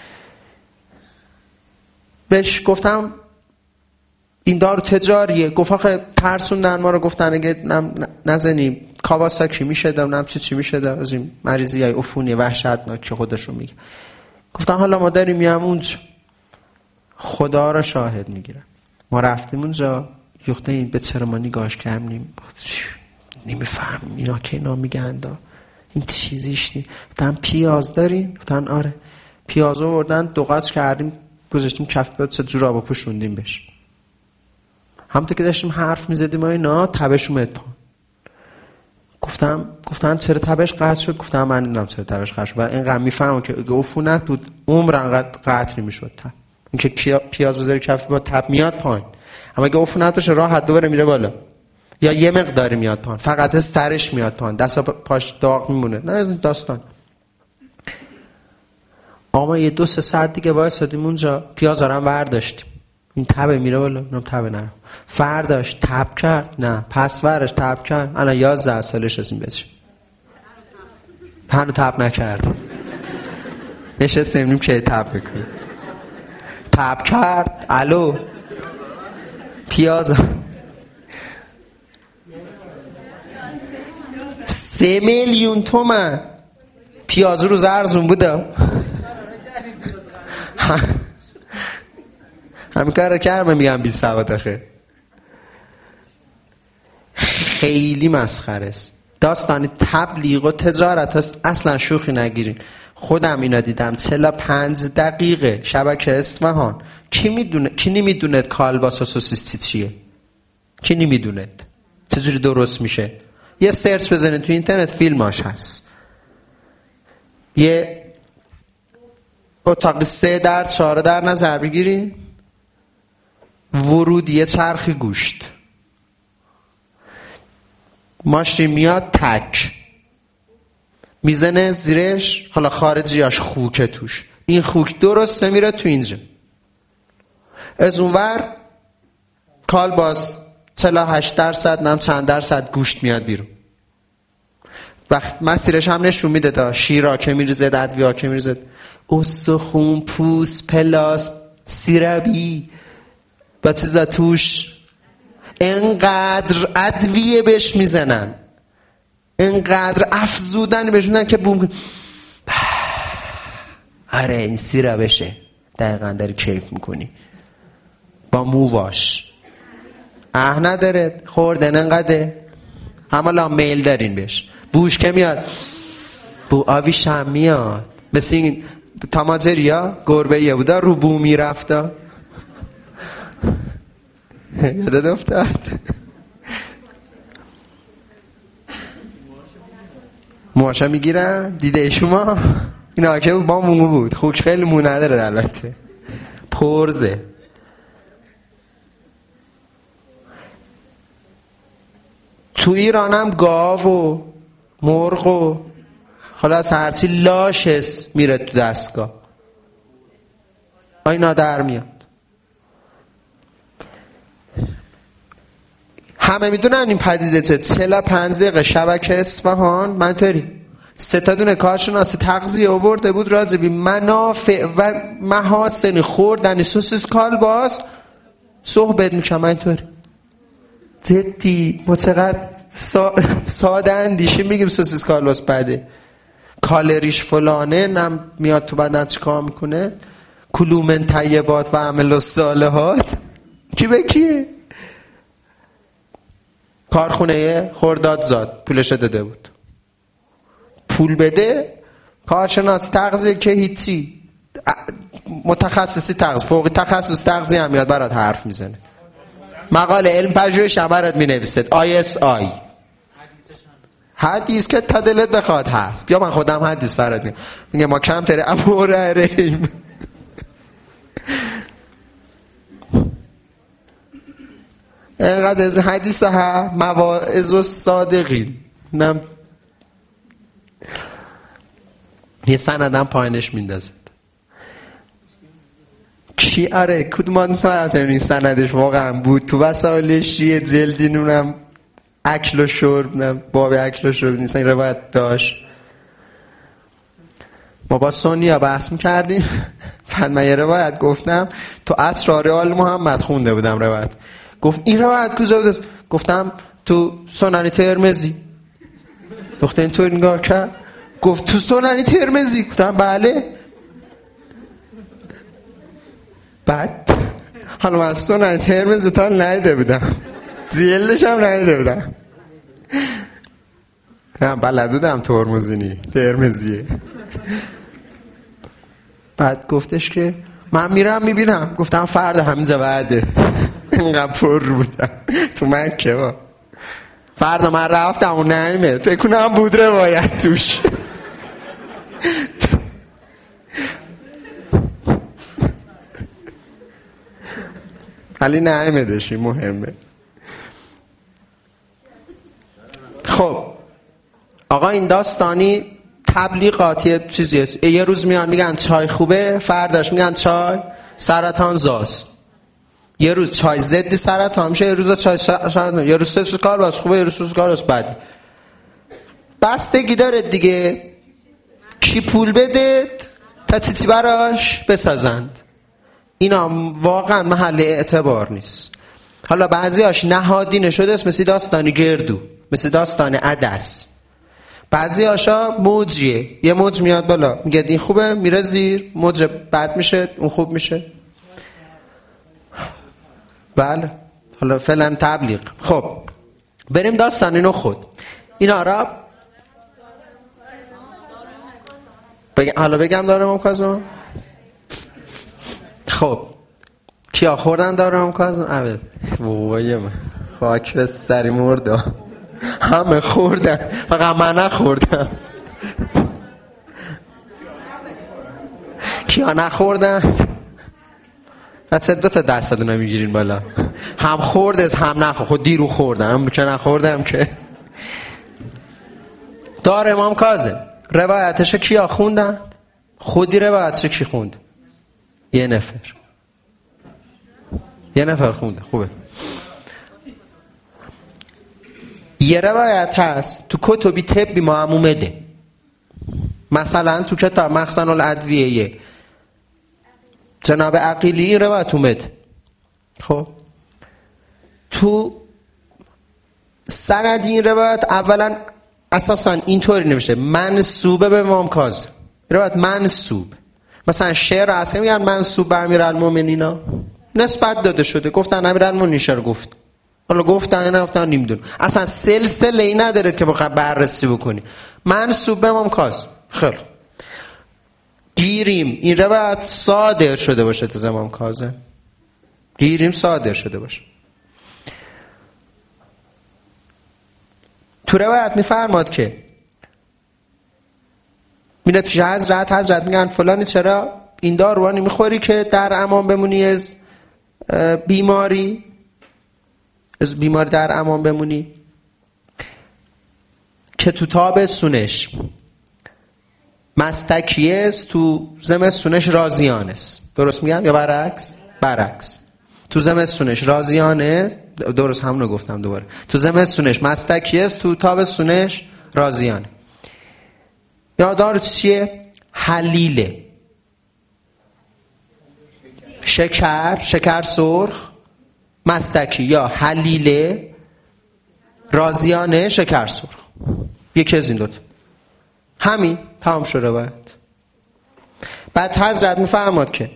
بهش گفتم این دارو تجاریه. گفت آخه ترسوندن ما رو، گفتن اگه نزنیم کاواساکی میشه دارم چی میشه از این مریضی های عفونی وحشتناک که خودشون میگه. گفتم حالا ما داریم میام اونجا، خدا را شاهد میگیرم ما رفتیم اونجا، یخته این به چرا ما نگاهش کردیم نمیفهم اینا که اینا میگن این چیزیش نی. گفتم پیاز دارین؟ گفتن آره. پیاز رو بردن 2 قاچ کردیم گذاشتیم کف بعد چه جورابو پوشوندیم بهش. همونطور که داشتیم حرف میزدیم اینا تبش اومد پا. گفتن چرا تبش قطع شد؟ گفتم من نمیدونم چرا تبش قطع شد و اینقدر میفهمم که عفونت بود عمر انقدر قطع نمیشد تب. اینکه پیاز بذاری کف با تب میاد پایین، اما اگه عفونت بشه راحت دوباره میره بالا یا یه مقداری میاد پایین، فقط سرش میاد پایین، دست پاش داغ میمونه. نه از داستان. اما یه 2-3 ساعت دیگه وایسادیم اونجا، پیاز رو هم برداشتیم، این تبه میره بالا، اونم تبه نره. فرداش تب کرد، نه پس ورش تب کرد، الان 11 سالش از این بچه هنو تب نکرد. نشستیم که تب بکنیم، تب کرد. الو پیاز 3 میلیون تومان پیاز رو ارزون بوده. همین کار رو کردم میگم 20 سوادخه. خیلی مسخره است. داستان تبلیغ و تجارت هست، اصلا شوخی نگیرین. خودم اینا دیدم 45 دقیقه شبکه اصفهان. کی نمیدوند کالباس و سوسیس چیه؟ کی نمیدوند چجوری درست میشه؟ یه سرچ بزنید تو اینترنت، فیلماش هست. یه اتاق 3 در 4 در نظر بگیرید، ورود یه چرخی گوشت، ماشین میاد تک میزنه زیرش، حالا خارجیاش خوکه توش، این خوک درسته میره تو اینجا، از اونور کالباس 48% نم چند درصد گوشت میاد بیرون. وقت مسیرش هم نشون میده تا شیرا که میریزه، ادویا که میریزه، استخون، پوست، پلاس، سیربی با چیزا توش، انقدر ادویه بهش میزنن، انقدر افزودن بهش میزنن که بوم. آره این سیربشه، دقیقا داری کیف میکنی با موواش. نداره خوردن انقدر همالا میل دارین بهش. بوش که میاد، بو آویش هم میاد، مثل این تاماجریا گربه یه بودا رو بو میرفتا، یادت افتاد؟ موهاشا میگیرن، دیده شما این آکه با مو بود، خوک خیلی مو نداره البته، پرزه. تو ایران هم گاو و مرغ و خلاص هرچی لاشست میره تو دستگاه، اینا در میاد. همه میدونن این پدیده چه 45 دقیقه شبکه اصفهان منطقی 3 تا دونه کارشناس تغذیه آورده بود راجبی منافع و محاسن خوردن سوسیس کالباس صحبت میکنم. اینطوری جدی ما چقدر ساده اندیشی میگیم سوسیس کالباس بده، کالریش فلانه، نم میاد تو بدن چیکار میکنه، کلوا من طیبات و اعملوا الصالحات. کی به کیه؟ کارخونه خردادزاد پولش داده بود، پول بده، کارشناس تغذیه که هیچی، متخصصی تغذیه، فوقی تخصص تغذیه هم میاد برات حرف میزنه، مقاله علم پژوهش هم برات مینویسه، ISI حدیث که تا دلت بخواد هست. بیا من خودم حدیث برات میگه ما کم تره ابو هریره. اینقدر از حدیث ها مواعظ و صادقین نم یه سندم پایینش میندازد کی؟ آره کدومان فرمتم این سندش واقعا بود تو وسائل شیعه جلدی نونم اکل و شرب، نم باب اکل و شرب نیستن روایت داشت. ما با سنیا بحث میکردیم، بعد من یه روایت گفتم تو اسرار آل محمد خونده بودم روایت، گفت این روایت کجا بود؟ گفتم تو سنن ترمذی. دختر اینطور نگاه کرد گفت تو سنن ترمذی؟ گفتم بله. بعد حالا من سنن ترمذی تا ندیده بودم، جلدش هم ندیده بودم، نه بلد بودم ترمذیه. بعد گفتش که من میرم میبینم. گفتم فردا همینجا بعده. اینقدر پر بودم تو مکه با. فردا من رفتم و نمیمه فکر کنم بود روایت توش. ولی نمیدشی مهمه. خب آقا این داستانی تبلیغاتی چیزی هست. یه روز میان میگن چای خوبه، فرداش میگن چای سرطان زاست. یه روز چای ضد سرطان میشه، یه روز چای سرطان، یه روز سوسیس کالباس خوبه، یه روز سوسیس کالباس بده. بستگی داره دیگه کی پول بده تا چیزی براش بسازند. اینا واقعا محل اعتبار نیست. حالا بعضیاش نهادینه شده است، مثل داستانی گردو، مثل داستان عدس. بعضی هاشا موجیه، یه موج میاد بالا میگه این خوبه، میره زیر، موج بد میشه، اون خوب میشه. بله حالا فعلا تبلیغ. خب بریم داستان اینو خود اینا را حالا بگم دارم کازم. خب کیا خوردن دارم کازم؟ وای من خاک به سری مرده. همه خوردن فقط من نخوردم. کیا نخوردن؟ حتی 2 تا دست نمیگیرین بالا. هم خورده هم نخورد. خود دیرو خوردم که نخوردم که. دار امام کاظم روایتش کیا خوندن؟ خودی روایتش کی خوند؟ یه نفر خونده. خوبه. یه روایت هست تو کتبی طبی ما هم اومده، مثلا تو کتاب مخزن الادویه جناب عقیلی این روایت اومده. خب تو سند این روایت اولا اساسا اینطوری نوشته منسوبه به امام کاظم. روایت منسوب، مثلا شعر اصلا میگن منسوب به امیرالمومنین، نسبت داده شده، گفتن امیرالمومنین شعر گفت، حالا گفتن نه گفتن نمیدون، اصلا سلسله ای نداره که بخواد بررسی بکنی. منسوب به امام کاظم. خیلی گیریم این روایت صادر شده باشه از امام کاظم، گیریم صادر شده باشه. تو روایت میفرماد که میره پیش حضرت میگن فلانی چرا این داروانی میخوری که در امان بمونی از بیماری در امان بمونی، که تو تابستونش مستکی است، تو زمستونش رازیان است. درست میگم یا برعکس؟ برعکس. تو زمستونش رازیانه، درست همونو گفتم دوباره، تو زمستونش مستکی است، تو تابستونش رازیانه. یا دارو چیه؟ حلیله، شکر سرخ، مستکی یا حلیله، رازیانه، شکر سرخ، یکی از این دوتا. همین تمام شد روایت. بعد حضرت میفرماد که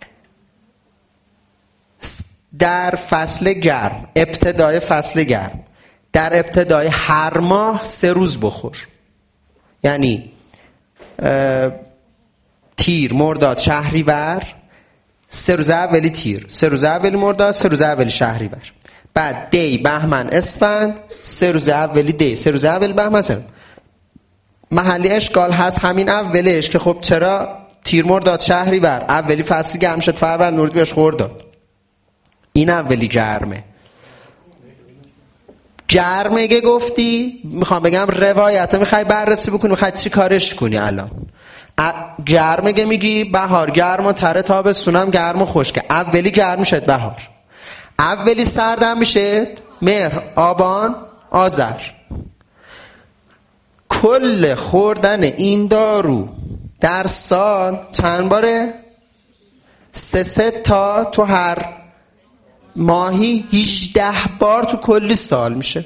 در فصل گرم، ابتدای فصل گرم، در ابتدای هر ماه 3 روز بخور، یعنی تیر، مرداد، شهریور، 3 روز اولی تیر، 3 روز اولی مرداد، 3 روز اولی شهریور، بعد دی، بهمن، اسفند، 3 روز اولی دی، 3 روز اولی بهمن، 3 روز. محلی اشکال هست همین اولش که خب چرا تیر، مرداد، شهریور، اولی فصل گرم شد، فروردین، اردیبهشت، خرداد، این اولی گرمه. گرمه که گفتی میخوام بگم روایت میخوای بررسی بکنی، میخوای چی کارش کنی الان؟ گرمه که میگی بهار گرم و تره، تابستونم گرم و خشکه. اولی گرم شد بهار، اولی سردم میشه مهر، آبان، آذر. کل خوردن این دارو در سال چند باره؟ 3 تا تو هر ماهی 18 بار تو کلی سال میشه.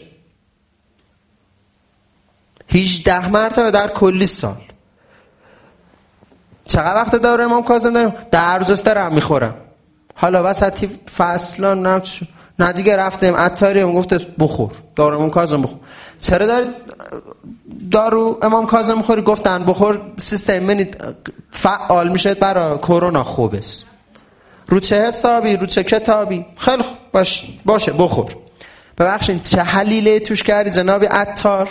18 مرتبه در کلی سال. چقدر وقت داره امام کاظم داریم؟ در روز دارم میخورم. حالا وسطی فصلا نه دیگه رفتیم عطاری هم گفته بخور دارو امام کاظم بخور. چرا دارو امام کاظم میخوری؟ گفتن بخور سیستم ایمنی فعال میشه برای کرونا، خوب است. رو چه حسابی؟ رو چه کتابی؟ خیلی خوب باشه بخور. ببخشید چه حلیله توش کردی جناب عطار؟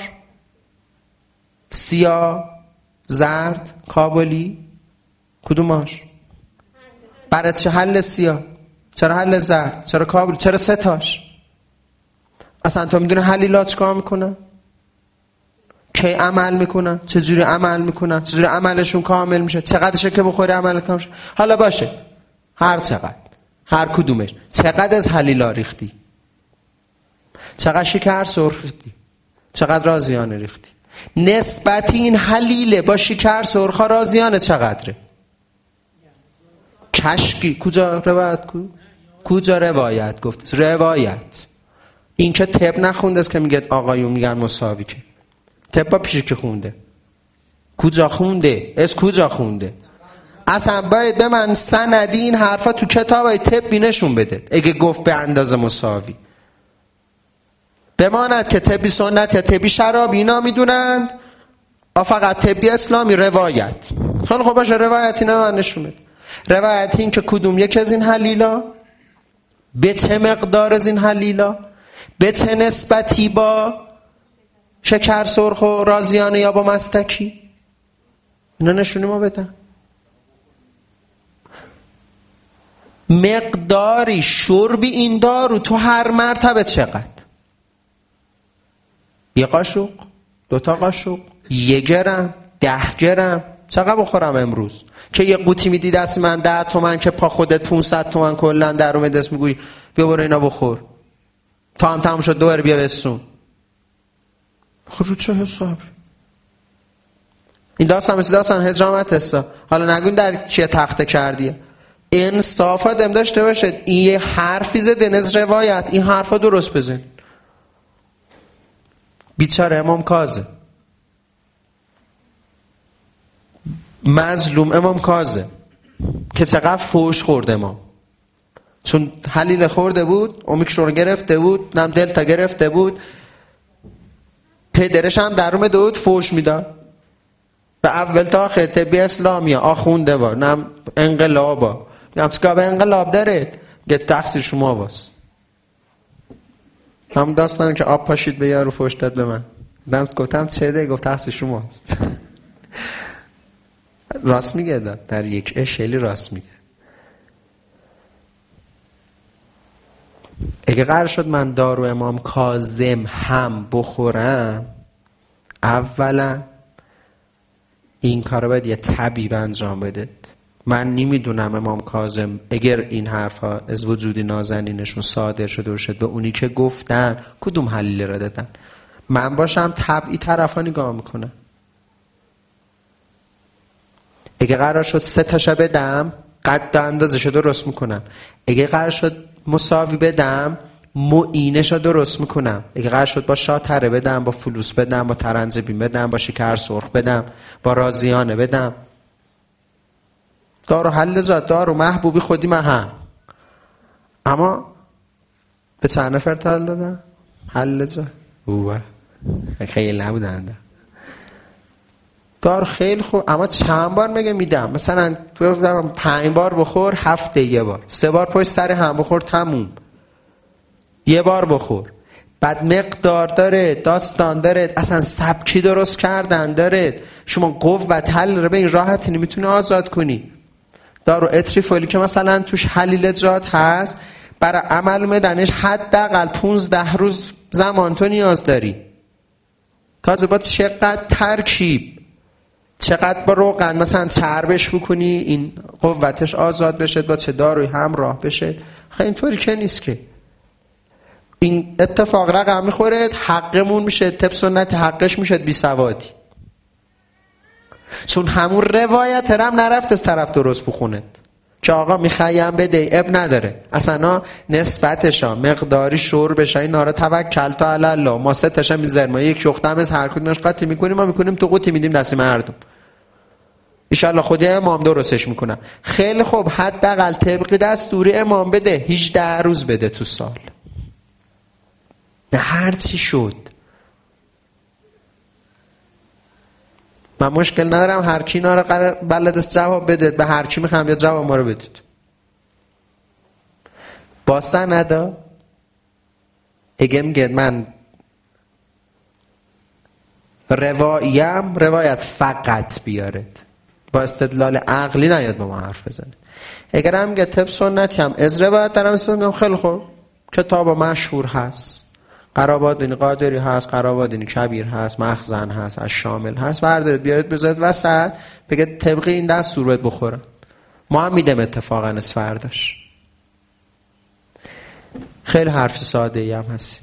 سیاه، زرد، کابلی، کدوماش؟ برای چه حل سیاه؟ چرا حل زرد؟ چرا کابلی؟ چرا 3 تاش؟ اصلا تو میدونی حلیلات چیکار میکنن؟ کی عمل میکنن؟ چجوری عمل میکنن؟ چجوری عملشون کامل میشه؟ چقدرشه که بخوری عمل کامل شه؟ حالا باشه هر چقدر، هر کدومش. چقدر از حلیلا ریختی؟ چقدر شکر سرخ ریختی؟ چقدر رازیانه ریختی؟ نسبت این حلیله با شکر سرخ رازیانه چقدره؟ کشکی کجا روایت گفت؟ روایت این که طب نخونده است که میگه آقایون میگن مساوی، که طب با پیشی که خونده. کجا خونده؟ از کجا خونده؟ اصلا باید به من سندی این حرفا تو کتابای طبی نشون بده اگه گفت به اندازه مساوی. بماند که طبی سنت یا طبی شراب اینا میدونند، فقط طبی اسلامی روایت. خیلی خوب باشه روایتی نه من نشون بده. روایت این که کدوم یک از این حلیلا، به چه مقدار از این حلیلا، به چه نسبتی با شکر سرخ و رازیانه یا با مستکی؟ اینا نشونی ما بدن. مقداری شربی این دارو تو هر مرتبه چقدر؟ 1 قاشق، 2 قاشق، 1 گرم، 10 گرم؟ چقدر بخورم امروز که یه قوطی میدی دست من 10 تومن که پا خودت 500 تومن کلن در اومد دست میگوی بیا برو اینا بخور تا هم تموم شد دوباره بیا بسون. خب رو چه حسابی؟ این داستان مثل داستان هجامت هستا. حالا نگوین در چیه تخته کردیه. انصافا دم داشته باشد. این یه حرفی زده نز روایت، این حرفا درست بزن. بیچاره امام کاظم، مظلوم امام کاظم که چقدر فوش خورده امام، چون حلیل خورده بود، اومیکرون گرفته بود، نم دلتا گرفته بود، پدرش هم در اومده بود فوش میداد به اول تا آخر طبی اسلامی آخونده با نم انقلابا نم چکا به انقلاب دارید گه تقصیر شما واست. هم داستان که آب پاشید به یارو فوش داد به من دم گفتم چه ده؟ گفت تقصیر شماست. راست میگه در یک اشلی راست میگه. اگه قرار شد من دارو امام کاظم هم بخورم، اولا این کار باید یه طبیب انجام بده. من نمیدونم امام کاظم اگر این حرفا از وجودی نازنینشون صادر شده باشد به اونی که گفتن کدوم حلیل را دادن، من باشم طبعی طرفا نگاه میکنم. اگه قرار شد 3 تاشا بدم قد اندازشو درست میکنم. اگه قرار شد مساوی بدم معینشو درست میکنم. اگه قرار شد با شاتره بدم، با فلوس بدم، با ترنجبین بدم، با شکر سرخ بدم، با رازیانه بدم، دارو حل زاد، دارو محبوبی خودی من هم. اما به چند نفر تال دادم حل زاد اوه خیلی نبودن دارو خیلی خوب، اما چند بار میگه میدم، مثلا تو گفتم 5 بار بخور، هفته 1 بار، 3 بار پشت سر هم بخور، تموم. 1 بار بخور. بعد مقدار داره، داستان داره، اصلا سبکی درست کردن داره. شما قوت حل رو به این راحتی نمیتونه آزاد کنی. دارو اتریفولی که مثلا توش حلیل جات هست، برای عمل اومدنش حداقل 15 روز زمان تو نیاز داری. تازه با چقدر ترکیب، چقدر با روغن مثلا چربش بکنی این قوتش آزاد بشه، با چه داروی همراه بشه. خیلی اینطوری که نیست که این اتفاق رقم میخوره، حقمون میشه، طب سنت حقش میشه بی سوادی. چون همون روایت هم نرفت از طرف درست بخوند که آقا میخوایم بده اب نداره، اصلا نسبتشا مقداری شربشا اینا رو توکل تو علی الله، ما 3 تاشا میذاریم، ما 1 شخته هم از هر کدومش قطعی میکنیم، ما میکنیم تو قوطی میدیم دست مردم، ان شاء الله خود امام درستش میکنن. خیلی خوب، حداقل طبق دستور امام بده، 18 روز بده تو سال، نه هر چی شد. من مشکل ندارم هر کی اینا رو قرار بلد است جواب بده، به هر کی میخوام یا جواب ما رو بدید. با سندا اگه میگه من روایت فقط بیارد، با استدلال عقلی نیاد با ما حرف بزنه. اگر هم میگه طب سنتی هم از روایت دارم میگم خیلی خوب، کتاب مشهور هست، قرابادینی قادری هست، قرابادینی کبیر هست، مخزن هست، از شامل هست، بردارید بیارید بذارید وسط، بگه طبق این دستور باید بخورن. ما هم میدم اتفاقا از فرداش. خیلی حرف ساده ای هم هستیم.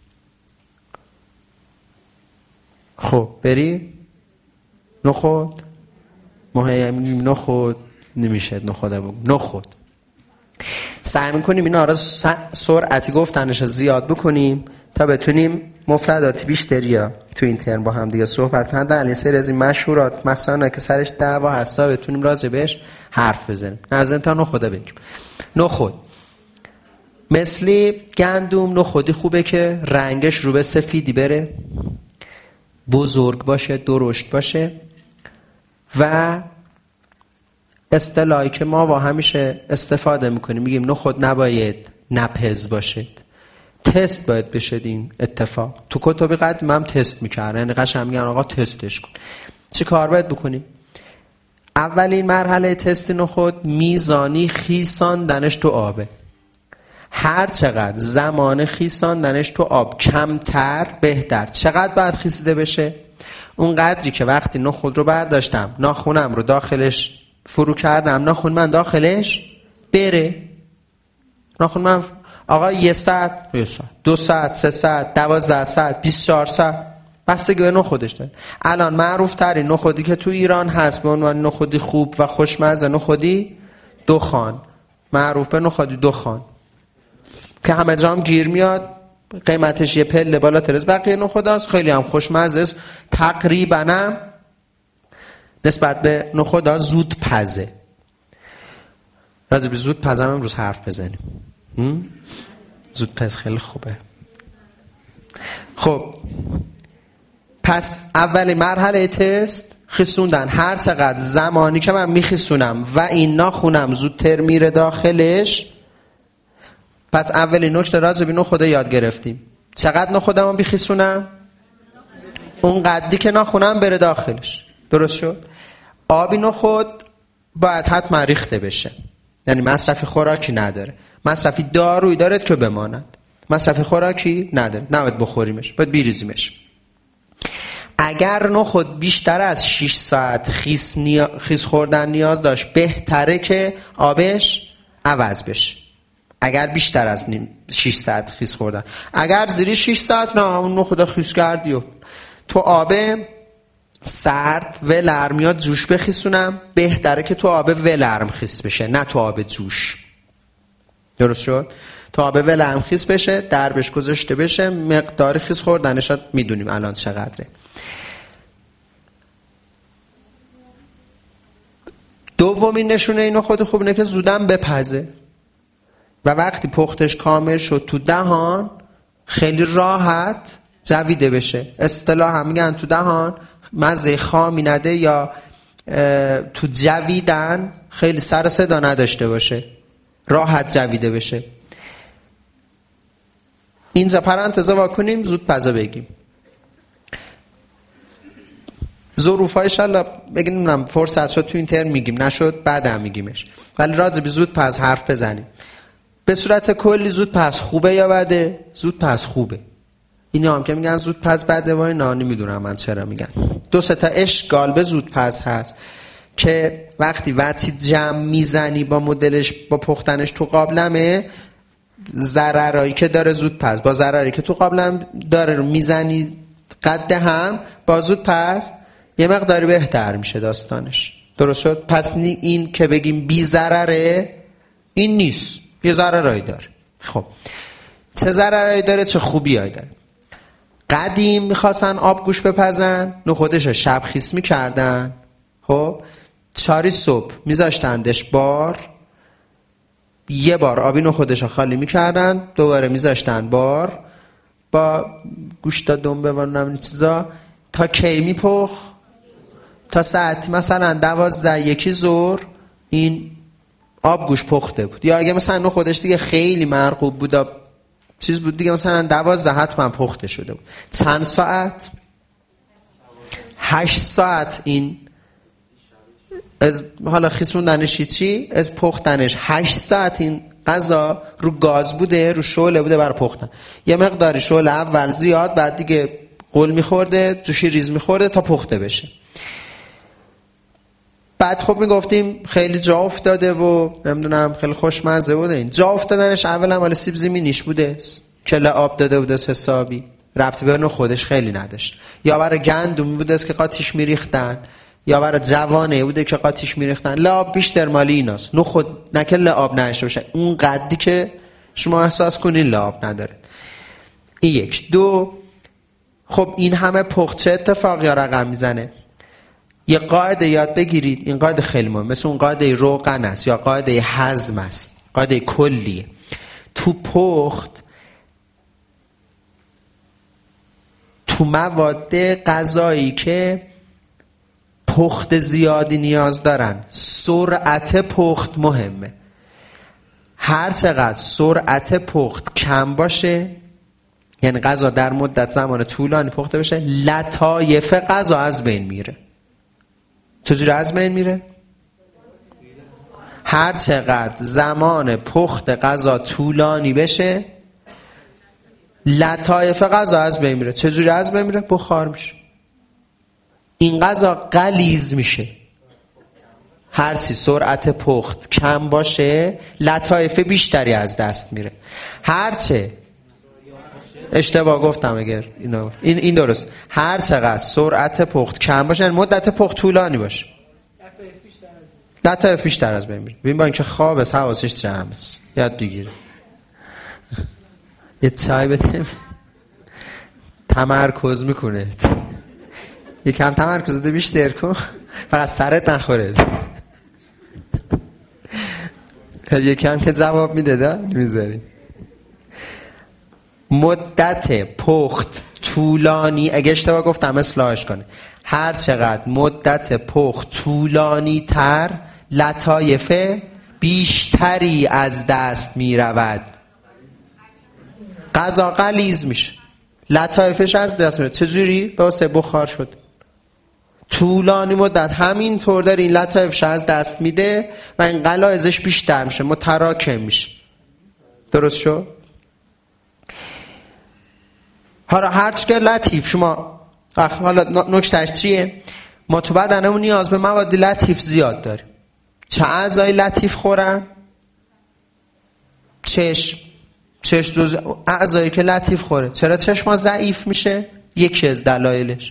خب بریم نخود مهم نخود نمیشه، نخوده بگم نخود سعی میکنیم اینا را سرعتی گفتنش زیاد بکنیم تا بتونیم مفرداتی بیشتری ها تو این ترم با هم دیگه صحبت کنیم. در این سری از این مشهورات مخصوصا که سرش دعوا هستا بتونیم راجع بهش حرف بزنیم. نظر تا نخوده بگیم. نخود مثل گندم نخودی خوبه که رنگش رو به سفیدی بره، بزرگ باشه، درشت باشه و اصطلاحی که ما با همیشه استفاده میکنیم میگیم نخود نباید نپز باشد. تست باید بشه این اتفاق. تو کتب قدیم هم تست میکردن، یعنی قشنگ میگن آقا تستش کن. چه کار باید بکنیم؟ اولین مرحله تست نخود میزانی خیساندنش تو آبه. هر چقدر زمان خیساندنش تو آب کمتر بهتر. چقدر باید خیسیده بشه؟ اون قدری که وقتی نخود رو برداشتم ناخونم رو داخلش فرو کردم، ناخون من داخلش بره. ناخون من آقا 1 ساعت، 2 ساعت، 3 ساعت، 12 ساعت، 24 ساعت، بستگی به نخودش داره. الان معروف ترین نخودی که تو ایران هست به عنوان نخودی خوب و خوشمزه، نخودی دخان. معروف به نخودی دخان که همه جا هم گیر میاد، قیمتش یه پله بالاتر از بقیه نخوداست، خیلی هم خوشمزه است، تقریبا هم نسبت به نخودا زود پزه. راضی به زود پزم امروز حرف بزنیم. زود پز خیلی خوبه. خب پس اول مرحله تست خیسوندن. هر چقدر زمانی که من میخیسونم و این ناخونم زودتر میره داخلش، پس اولین نکته راجع به نخودا یاد گرفتیم. چقدر نخودمو بخیسونم؟ اون قدری که ناخونم بره داخلش. درست شد؟ آبی نخود باید حتما ریخته بشه، یعنی مصرفی خوراکی نداره. مصرفی دارویی داره که بماند، مصرفی خوراکی نداره، نباید بخوریمش، باید بیریزیمش. اگر نخود بیشتر از 6 ساعت خیس خوردن نیاز داشت، بهتره که آبش عوض بشه. اگر بیشتر از 6 ساعت خیس خوردن، اگر زیر 6 ساعت نه، اون نخود خیس کردی و تو آب سرد ولرم یا جوش بخیسونم، بهتره که تو آب ولرم خیس بشه، نه تو آب جوش. درست شد؟ تو آب ولرم خیس بشه، دربش گذاشته بشه، مقدار خیس خوردنش میدونیم الان چقدره. دومین نشونه اینو خود خوب اینه که زودم بپزه و وقتی پختش کامل شد تو دهان خیلی راحت جویده بشه. اصطلاحا میگن تو دهان مزه خامی نده یا تو جویدن خیلی سر صدا نداشته باشه، راحت جویده بشه. اینجا پرانتز وا کنیم، زود پزا بگیم. ظروفای انشالله بگیم فرصت شد تو این ترم میگیم، نشد بعدم میگیمش، ولی راضی به زود پز حرف بزنیم. به صورت کلی زود پز خوبه یا بده؟ زود پز خوبه. اینا هم که میگن زود پز بده و اینا نمیدونم من چرا میگن. 2-3 تا اشکال به زود پز هست که وقتی وقتی جمع میزنی با مدلش با پختنش تو قابلمه، ضررایی که داره زود پز با ضرری که تو قابلم داره رو میزنی قد هم، با زود پز یه مقداری بهتر میشه داستانش. درست شد؟ پس این که بگیم بی ضرره این نیست، یه ضررایی داره. خب چه ضررایی داره چه خوبیایی داره؟ قدیم میخواستن آب گوش بپزن، نخودش شب خیس میکردن، خب 4 صبح میذاشتندش بار، یه بار آبی نخودش خالی میکردن، دوباره میذاشتن بار با گوشت دنبه و نمین چیزا تا کی میپخ؟ تا ساعت مثلا 12 ظهر این آب گوش پخته بود. یا اگه مثلا نخودش دیگه خیلی مرغوب بود چیز بود دیگه، مثلا 12 حتما پخته شده بود. چند ساعت؟ 8 ساعت این از حالا خیسوندنش چی؟ از پختنش 8 ساعت این غذا رو گاز بوده، رو شعله بوده برای پختن. یه مقداری شعله اول زیاد، بعد دیگه قل میخورده، جوشی ریز میخورده تا پخته بشه. بعد خب میگفتیم خیلی جا افتاده و نمیدونم خیلی خوشمزه بوده. این جا افتادنش اولا مال سیب زمینیش بوده، کله آب داده بوده حسابی، ربطی به خودش خیلی نداشت. یا برای گندمی بوده که قاطیش میریختن، یا برای جوانه بوده که قاطیش میریختن. لعاب بیشتر مالی ایناست. نخود نکه لعاب نشه باشه، اون قدی که شما احساس کنین لعاب نداره. این 1. 2 خب این همه پخت چه اتفاقی رقم میزنه؟ یه قاعده یاد بگیرید، این قاعده خیلی مهمه، مثل اون قاعده روغن است یا قاعده هضم است، قاعده کلیه. تو پخت تو مواد غذایی که پخت زیادی نیاز دارن، سرعت پخت مهمه. هر چقدر سرعت پخت کم باشه یعنی غذا در مدت زمان طولانی پخته بشه، لطایف غذا از بین میره. چجوری از بین میره؟ هر چقدر زمان پخت غذا طولانی بشه لطایف غذا از بین میره. چجوری از بین میره؟ بخار میشه. این غذا غلیظ میشه. هرچی سرعت پخت کم باشه لطایف بیشتری از دست میره. هرچه اشتباه گفتم اگر این درست، هر چقدر سرعت پخت کم باشه یعنی مدت پخت طولانی باشه لطایف بیشتر از بین میره. ببین با اینکه خواب است حواسش جمع است، یاد بگیره. یه چای بده تمرکز میکنه. یکم تمرکز ده بیشتر کن، فقط سرت نخوره. یکم که جواب میده ده میذاری. مدت پخت طولانی، اگه اشتباه گفتم اصلاحش کنه. هر چقدر مدت پخت طولانی تر لطایف بیشتری از دست میرود. غذا غلیظ میشه، لطایفش از دست میره. چجوری؟ به واسطه بخار شد. طولانی مدت همینطور داره این لطایفش از دست میده و این غلایظش بیشتر میشه، متراکم میشه. درست شد؟ حالا هرچی که لطیف شما حالا نکتهش چیه؟ ما تو بدنمون نیاز به مواد لطیف زیاد داریم. چه اعضای لطیف خورن؟ چشم جز اعضایی که لطیف خوره. چرا چشم ضعیف میشه؟ یکی از دلایلش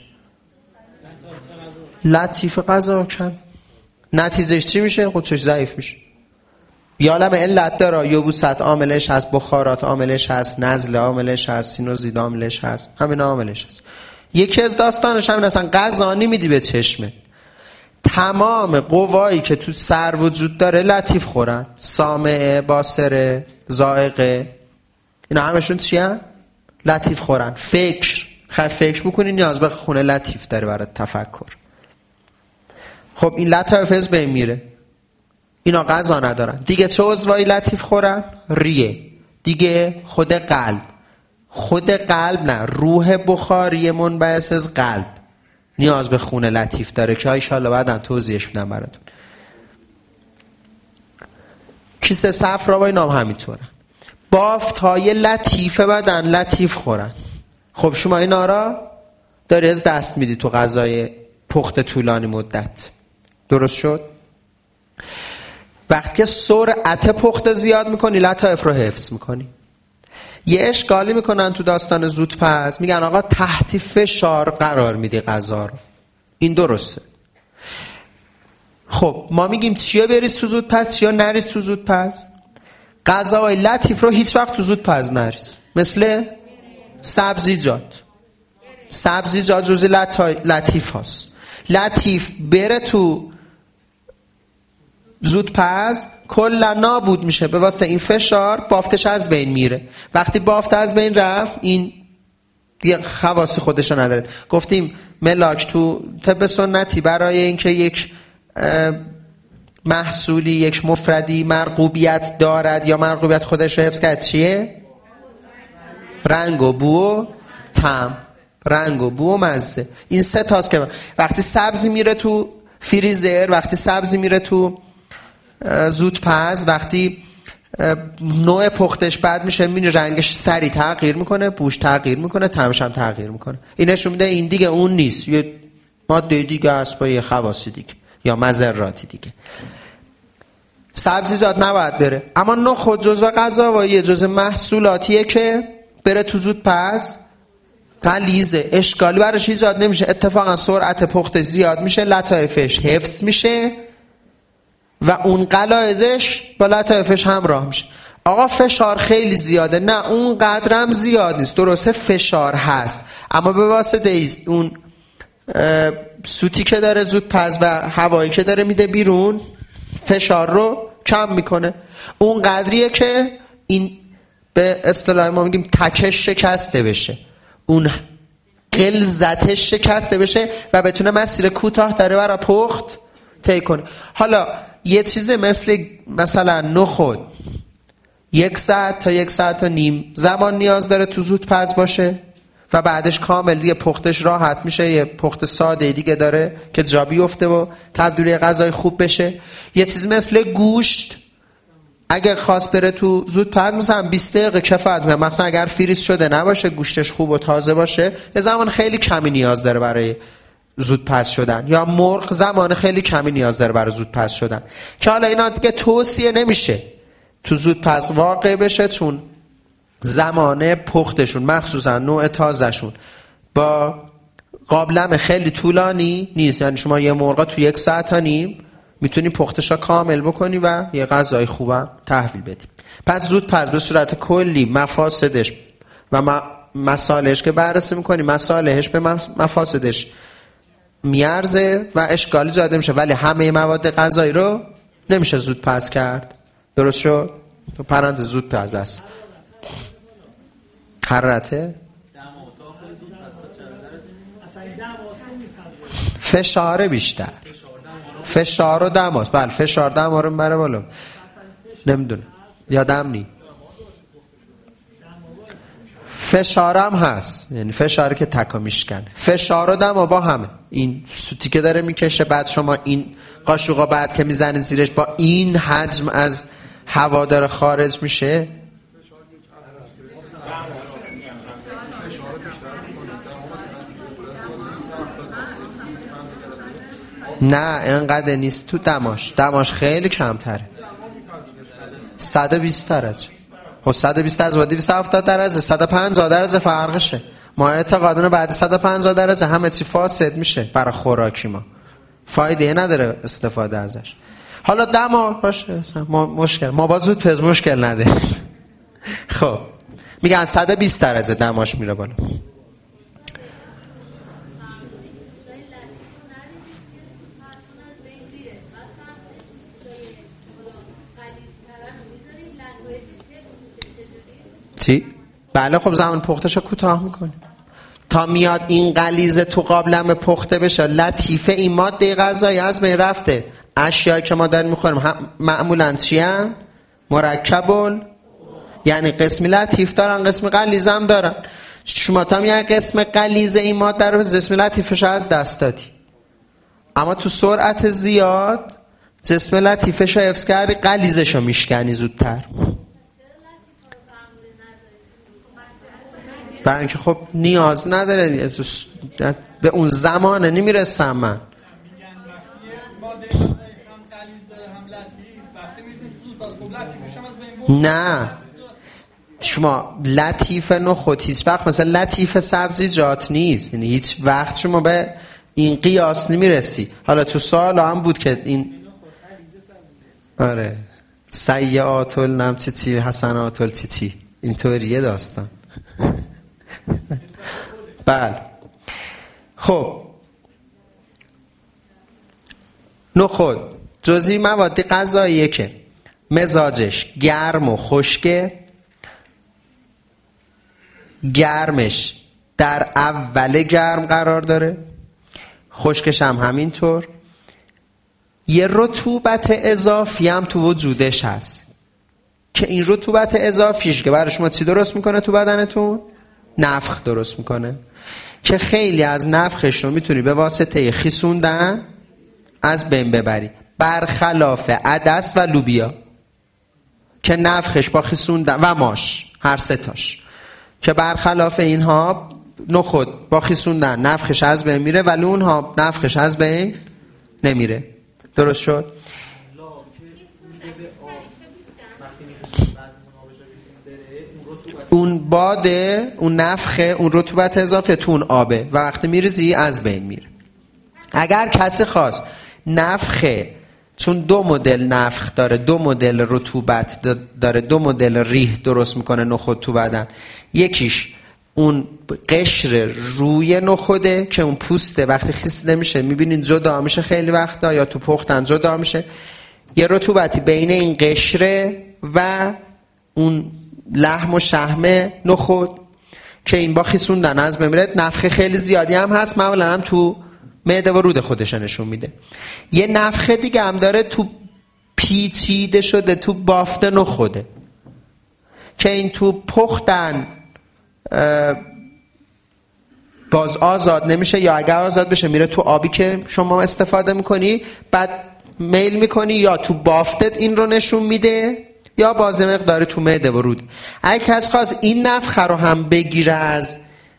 لطیف غذا کم. نتیجهش چی میشه؟ خودش ضعیف میشه. یالم علت داره، یبوست عاملش هست، بخارات عاملش هست، نزله عاملش هست، سینوزیت عاملش هست، همین عاملش هست. یکی از داستانش همین اصلا غذا نمیدی به چشمه. تمام قوایی که تو سر وجود داره لطیف خورن. سامعه، باصره، ذائقه، اینا همشون چی هن؟ لطیف خورن. فکر بکنی نیاز به خونه لطیف داره برای تفکر. خب این لطایف از بین میره، اینا غذا ندارن. دیگه چه عضوایی لطیف خورن؟ ریه. دیگه خود قلب نه، روح بخاری منبعث از قلب نیاز به خون لطیف داره که انشالله بعداً توضیحش میدم براتون. کیسه صفرا با اینا هم همینطورن. بافت های لطیف بدن لطیف خورن. خب شما اینا را داری از دست میدی تو غذای پخت طولانی مدت. درست شد؟ وقتی که سرعت پخت زیاد میکنی لطایف رو حفظ میکنی. یه اشکالی میکنن تو داستان زودپز، میگن آقا تحت فشار قرار میدی غذا رو. این درسته. خب ما میگیم چیا بریز تو زودپز، چیا نریز تو زودپز. غذاهای لطیف رو هیچ وقت تو زودپز نریز. مثل سبزیجات جزء لطیف هست. لطیف بره تو زودپز کلا نابود میشه به واسطه این فشار. بافتش از بین میره. وقتی بافت از بین رفت این دیگه خواص خودش رو نداره. گفتیم ملاک تو طب سنتی برای اینکه یک محصولی، یک مفردی مرغوبیت دارد یا مرغوبیت خودش رو حفظ کرد چیه؟ رنگ و بو و طعم، رنگ و بو و مزه. این سه تاست که وقتی سبزی میره تو فریزر، وقتی سبزی میره تو زودپز، وقتی نوع پختش بد میشه، میبینی رنگش سریع تغییر میکنه، بوش تغییر میکنه، طعمش هم تغییر میکنه. این نشون میده این دیگه اون نیست، یه ماده دیگه است با یه خواصی دیگه یا مضراتی دیگه. سبزیجات نباید بره. اما نخود جزء غذاویه، جزء محصولاتیه که بره تو زودپز غلیظه، اشکالی براش ایجاد نمیشه. اتفاقا سرعت پخت زیاد میشه، لطایفش حفظ میشه و اون غلایظش با لطایفش همراه میشه. آقا فشار خیلی زیاده. نه اون قدرم زیاد نیست. درسته فشار هست اما به واسطه اون سوتی که داره زودپز و هوایی که داره میده بیرون فشار رو کم میکنه. اون قدریه که این به اصطلاح ما میگیم تکش شکسته بشه، اون غلظتش شکسته بشه و بتونه مسیر کوتاه داره برای پخت طی کنه. حالا یه چیز مثلا نخود 1 ساعت تا 1 ساعت و نیم زمان نیاز داره تو زودپز باشه و بعدش کامل دیگه پختش راحت میشه. یه پخت ساده دیگه داره که جا بیفته و تبدیل غذای خوب بشه. یه چیز مثل گوشت اگه خواست بره تو زودپز مثلا 20 دقیقه کفایت میکنه، مثلا اگر فریز شده نباشه، گوشتش خوب و تازه باشه، یه زمان خیلی کمی نیاز داره برای زودپز شدن. یا مرغ زمان خیلی کمی نیاز داره برای زودپز شدن که حالا اینا دیگه توصیه نمیشه تو زودپز واقع بشه، چون زمان پختشون مخصوصا نوع تازهشون با قابلمه خیلی طولانی نیست. یعنی شما یه مرغ تو 1 ساعت تا نیم میتونی پختش را کامل بکنی و یه غذای خوبم تحویل بدی. پس زودپز به صورت کلی مفاسدش و مصالحش که بررسی میکنی، مصالحش به مفاسدش میارزه و اشکالی جاده میشه، ولی همه مواد غذایی رو نمیشه زودپز کرد. درست شد؟ تو پرانتز زودپز بس حرارته فشار بیشتر، فشار و دماست. بله فشار دما رو میبره بالا. نمیدونه یادم نی فشارم هست، یعنی فشاری که تکا میشکنه. فشار و دما با همه. این سوتی که داره میکشه، بعد شما این قاشقا بعد که میزنید زیرش با این حجم از هوا داره خارج میشه. نه اینقدر نیست تو دماش خیلی کمتره. 120 درجه. خب 120 از 270 درجه 150 درجه فرقشه. ما اعتقادونه بعد 150 درجه همه چی فاسد میشه برای خوراکی ما. فایده نداره استفاده ازش. حالا دما باشه ما مشکل، ما با زودپز مشکل نداره. خب میگن 120 درجه دماش میره بالا. چی؟ بله خب زمان پختشو کوتاه میکنه تا میاد این غلیظه تو قابلمه پخته بشه. لطیفه این ماده غذایی از بین رفته. اشیایی که ما داریم میخوریم معمولاً چی هن؟ مرکبون، یعنی قسمی لطیف دارن قسمی غلیظ هم دارن. شما تا میاد قسم غلیظ این ماده رو قسم لطیفش از دست دادی، اما تو سرعت زیاد قسم لطیفش رو حفظ کردی، غلیظش رو میشکنی زودتر. برای اینکه خب نیاز نداره به اون زمانه نمیرسم من. نه شما لطیف نخود هیچ وقت مثلا لطیف سبزیجات نیست، یعنی هیچ وقت شما به این قیاس نمیرسی. حالا تو سوال هم بود که این آره سیئات النم چی حسنات چی اینطوریه داستان. بله خب نخود جزئی مواد غذاییه که مزاجش گرم و خشکه. گرمش در اول گرم قرار داره، خشکش هم همینطور. یه رطوبت اضافی هم تو وجودش هست که این رطوبت اضافیش که برای شما چی درست میکنه تو بدنتون؟ نفخ درست میکنه که خیلی از نفخش رو میتونی به واسطه خیسوندن از بین ببری، برخلاف عدس و لوبیا که نفخش با خیسوندن و ماش هر سه تاش که برخلاف اینها نخود با خیسوندن نفخش از بین میره ولی اونها نفخش از بین نمیره. درست شد؟ اون باده، اون نفخه، اون رطوبت اضافه تو اون آبه و وقتی میریزی از بین میره. اگر کسی خواست نفخه، چون 2 مدل نفخ داره، 2 مدل رطوبت داره، 2 مدل ریح درست میکنه نخود تو بدن. یکیش اون قشر روی نخوده که اون پوسته وقتی خیسیده میشه میبینین جدا میشه خیلی وقتا، یا تو پختن جدا میشه. یه رطوبتی بین این قشره و اون لحم و شحم نخود که این با خیسوندن از بمیره. نفخه خیلی زیادی هم هست، معمولا هم تو معده و رود خودش نشون میده. یه نفخه دیگه هم داره تو پیچیده شده تو بافت نخوده که این تو پختن باز آزاد نمیشه، یا اگر آزاد بشه میره تو آبی که شما استفاده میکنی، بعد میل میکنی یا تو بافتت این رو نشون میده یا باز مقداری تو معده و رود. اگه کس خواست این نفخه رو هم بگیره از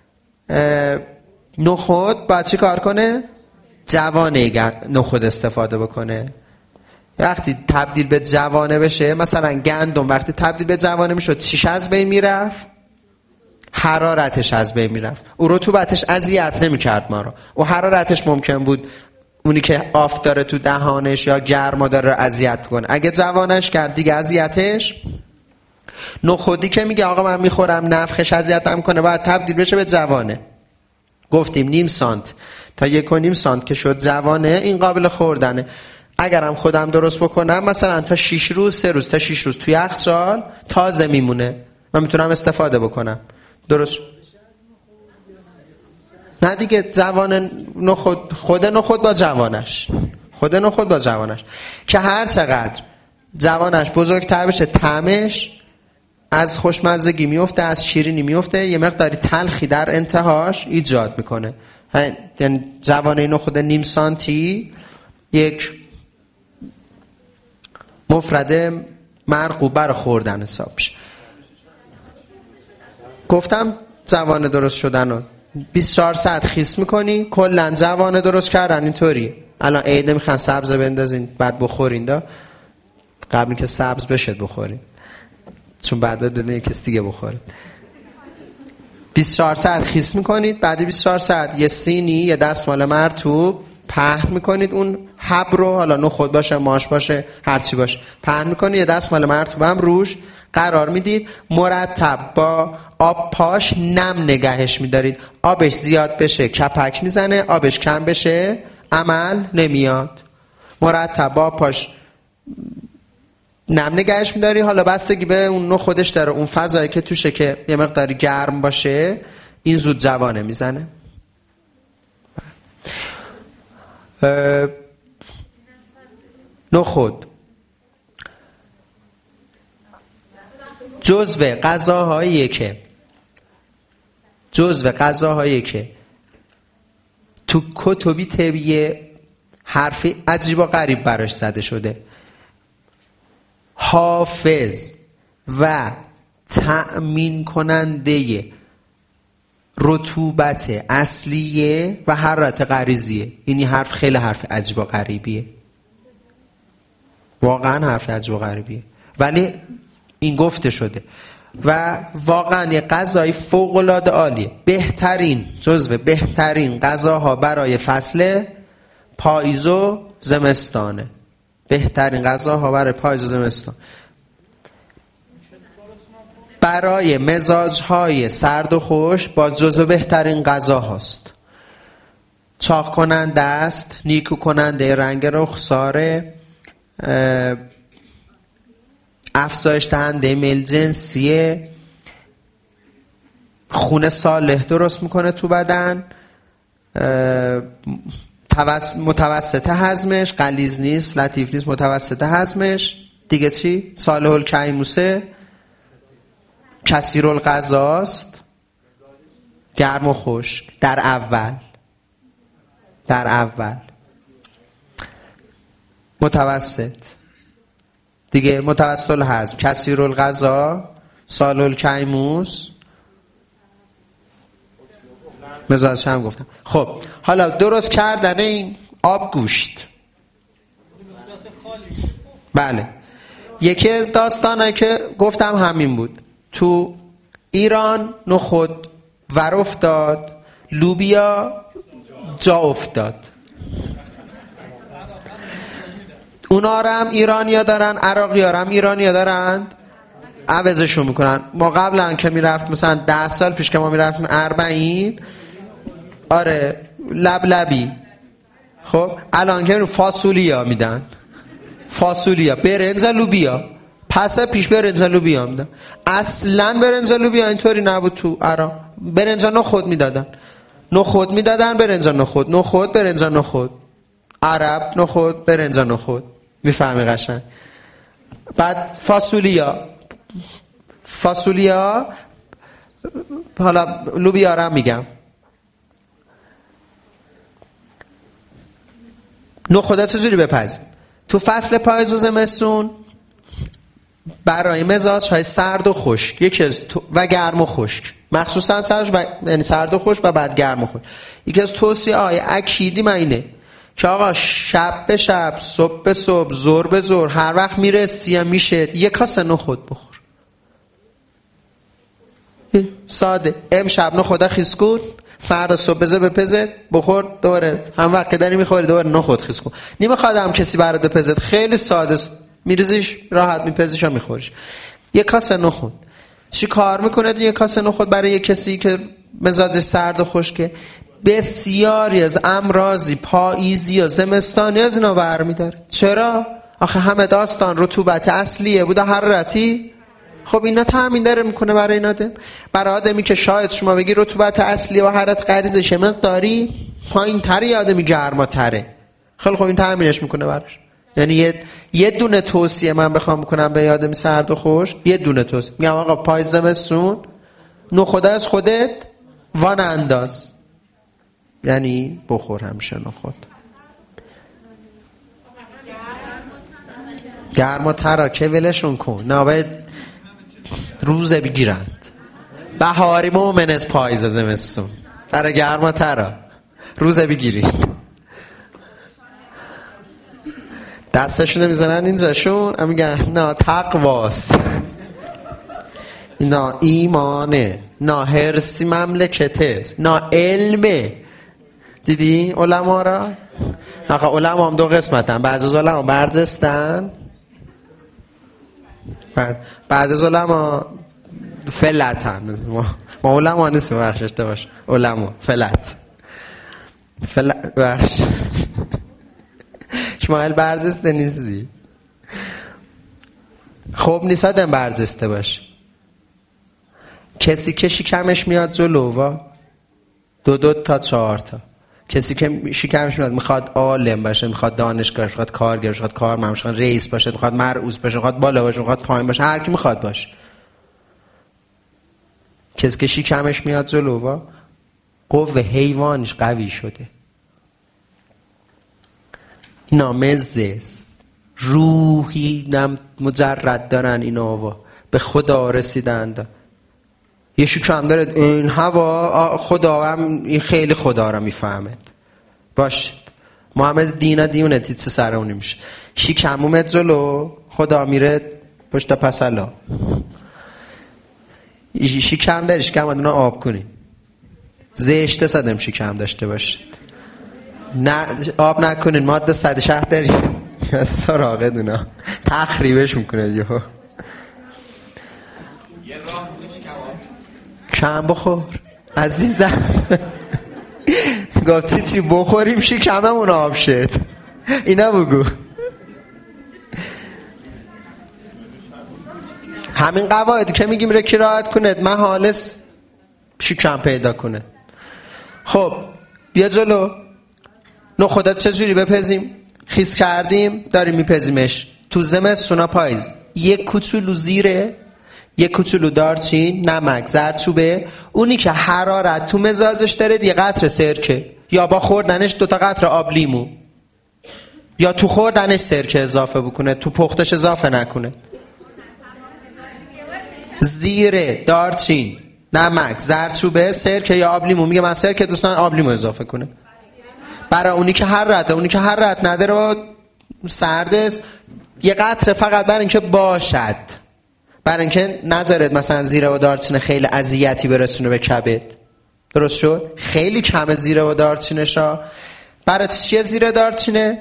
نخود، باید چی کار کنه؟ جوانه نخود استفاده بکنه. وقتی تبدیل به جوانه بشه، مثلا گندم وقتی تبدیل به جوانه میشد چیش از بین میرفت؟ حرارتش از بین میرفت. او رطوبتش اذیت نمیکرد ما رو. و حرارتش ممکن بود اونی که آف داره تو دهانش یا گرما داره اذیت کنه. اگه جوانش کرد دیگه اذیتش. نخودی که میگه آقا من میخورم نفخش اذیتم کنه، باید تبدیل بشه به جوانه. گفتیم نیم سانت تا 1.5 سانت که شد جوانه، این قابل خوردنه. اگرم خودم درست بکنم مثلا تا 6 روز 3 روز تا 6 روز توی یخچال تازه میمونه، من میتونم استفاده بکنم. درست؟ نه دیگه، جوان نخود، خود نخود با جوانش، خود نخود با جوانش که هر چقدر جوانش بزرگتر بشه طعمش از خوشمزگی میفته، از شیرینی میفته، یه مقداری تلخی در انتهاش ایجاد میکنه. جوانه نخود نیم سانتی یک مفرد مرغوب برای خوردن حساب میشه. گفتم جوانه درست شدن رو 24 ساعت خیس میکنی، کلا جوانه درست کردن اینطوری. الان عیده میخوان سبز بندازین بعد بخورین، دا قبل که سبز بشد بخورین، چون بعد بدون کسی دیگه بخورید. 24 ساعت خیس میکنید، بعد 24 ساعت یه سینی یه دستمال مرطوب پهن میکنید، اون حب رو، حالا نخود باشه ماش باشه هر چی باشه، پهن میکنید، یه دستمال مرطوب هم روش قرار میدید، مرتب با آب پاش نم نگهش میدارید. آبش زیاد بشه کپک میزنه، آبش کم بشه عمل نمیاد. مرتب با آب پاش نم نگهش میداری. حالا بستگی به اون نوع خودش داره، اون فضایی که توشه که یه مقداری گرم باشه این زود جوانه میزنه. نخود جزو غذاهایی که تو کتبی طبیه حرفی عجیب و غریب براش زده شده. حافظ و تأمین کننده رطوبت اصلیه و حرارت غریزیه. این حرف خیلی حرف عجیب و غریبیه، واقعا حرف عجیب و غریبیه، ولی این گفته شده و واقعا یه غذای فوق العاده عالیه. بهترین، جزو بهترین غذاها برای فصل پاییز و زمستانه. بهترین غذاها برای پاییز و زمستان، برای مزاج‌های سرد و خوش با جزو بهترین غذا هست. چاق کننده است، نیکو کننده رنگ رخسار، افزایش دهنده میل جنسیه، خون صالح درست میکنه تو بدن، متوسط هضمش، غلیظ نیست لطیف نیست، متوسط هضمش. دیگه چی؟ صالح الکیموسه، کثیر الغذاست، گرم و خشک در اول متوسط دیگه، متوسط الهضم، کثیر الغذا، صالح الکیموس، مزاجش هم گفتم. خب حالا درست کردن این آب گوشت، بله، یکی از داستانایی که گفتم همین بود. تو ایران نخود ور افتاد، لوبیا جا افتاد. اونا رو هم ایرانیا دارن، عراقی‌ها رو هم ایرانیا دارن، عوضشون میکنن. ما قبلا که میرفت مثلا 10 سال پیش که ما میرفتیم اربعین، آره لبلبی، خب الان که فاصولیا میدن، فاصولیا، برنج لوبیا، پس پیش برنج لوبیا میدن. اصلا برنج لوبیا اینطوری نبود تو عراق. برنج نخود میدادن، نخود میدادن، برنج نخود، نخود برنج نخود، عرب نخود برنج نخود، میفهمی قشنگ. بعد فاصولیا فاصولیا، حالا لوبیا رو میگم، نخودا چجوری بپزیم؟ تو فصل پاییز و زمستون برای مزاج‌های سرد و خشک و گرم و خشک، مخصوصا یعنی سرد و خشک و بعد گرم و خشک، یکی از توصیه‌های اکیدی من اینه که آقا شب به شب، صبح به صبح، ظهر به ظهر، هر وقت میرسی میشه یک کاسه نخود بخور. ساده. امشب نخود خیس کن، فردا صبح بذار بپزت بخور، دوباره هم وقت که داری میخوری دوباره نخود خیس کن. نمیخواد هم کسی برات بپزت، خیلی ساده است، میریزیش راحت میپزیش و میخوریش. یک کاسه نخود چی کار میکنه؟ یک کاسه نخود برای یک کسی که مزاجش سرد و خشکه بسیاری از امراضی پاییزی و زمستانی از اینا برمی‌داره. چرا؟ آخه همه داستان رطوبت اصلیه بوده، حرارتی. خب اینا تامین داره میکنه برای این آدم. برای آدمی که شاید شما بگی رطوبت اصلی و حرارت غریزش مقداری پایین تره، یا آدمی گرماتره، خیلی خوب این تامینش میکنه براش. یعنی یه دونه توصیه من بخوام بکنم به آدمی سرد و خشک، یه دونه توصیه میگم آقا پاییز زمستون نخود از خودت وان انداز، یعنی بخور همیشه نخود. گرم و تراکه ولشون کن، نباید روزه بگیرند. بهاری مومن از پاییز زمستون، برای گرم و ترا روزه بگیرید. دستشون میزنن اینجاشون میگن نه تقواست، نه ایمانه، نه هرسی مملکته، نه علمه. دیدی علما را؟ آخه علما هم دو قسمتن، بعضی از علما برزستن، بعضی از علما فلتن. ما علما نیستیم، بخششته باش، علما فلت بخش شما برزسته نیستی. خب نیست آدم برزسته باش. کسی که شکمش میاد جلو دو تا 4 تا، کسی که شکمش میاد میخواد عالم باشه، میخواد دانشگاه، میخواد کارگر، میخواد کارمند، میخواد رئیس باشه، میخواد مرعوز باشه، میخواد بالا باشه، میخواد پایین باشه، هر کی میخواد باشه. کسی که شکمش میاد جلو قوه حیوانیش قوی شده، اینا مزه روحی نم مجرد دارن، اینا به خدا رسیدند. یه شکم داره این هوا خدا هم این خیلی خدا را میفهمد. باشه ما هم از دیونه تیتس سرمونی میشه. شکم اومد جلو خدا میره پشت پسلا. شکم داری، شکم آدونا آب کنی، زشته صدم شکم داشته باشه، نه آب نکنین، ماده 100 داری سراغه دونا تخریبش میکنه یهو. کم بخور عزیزم. گفتی چی بخوریم شکممون آب شد، اینا بگو. همین قواعدی که میگیم رو کی رعایت کنه محالس شکم پیدا کنه. خب بیا جلو. نخودت چجوری بپزیم؟ خیس کردیم داریم میپزیمش. تو زمستون پاییز یک کوچولو زیره، یک کوچولو دارچین، نمک، زردچوبه، اونی که حرارت تو مزاجش داره، یه قطره سرکه، یا با خوردنش 2 تا قطره آب لیمو، یا تو خوردنش سرکه اضافه بکنه، تو پختش اضافه نکنه. زیره، دارچین، نمک، زردچوبه، سرکه یا آب لیمو. میگه من سرکه دوستان آب لیمو اضافه کنه. برای اونی که حرارت نداره و سرد است، یه قطره فقط برای اینکه باشد، برای اینکه نذارید مثلا زیره و دارچین خیلی اذیتی برسونه به کبد. درست شد؟ خیلی کم زیره و دارچینشا. برای چیه زیره دارچینه؟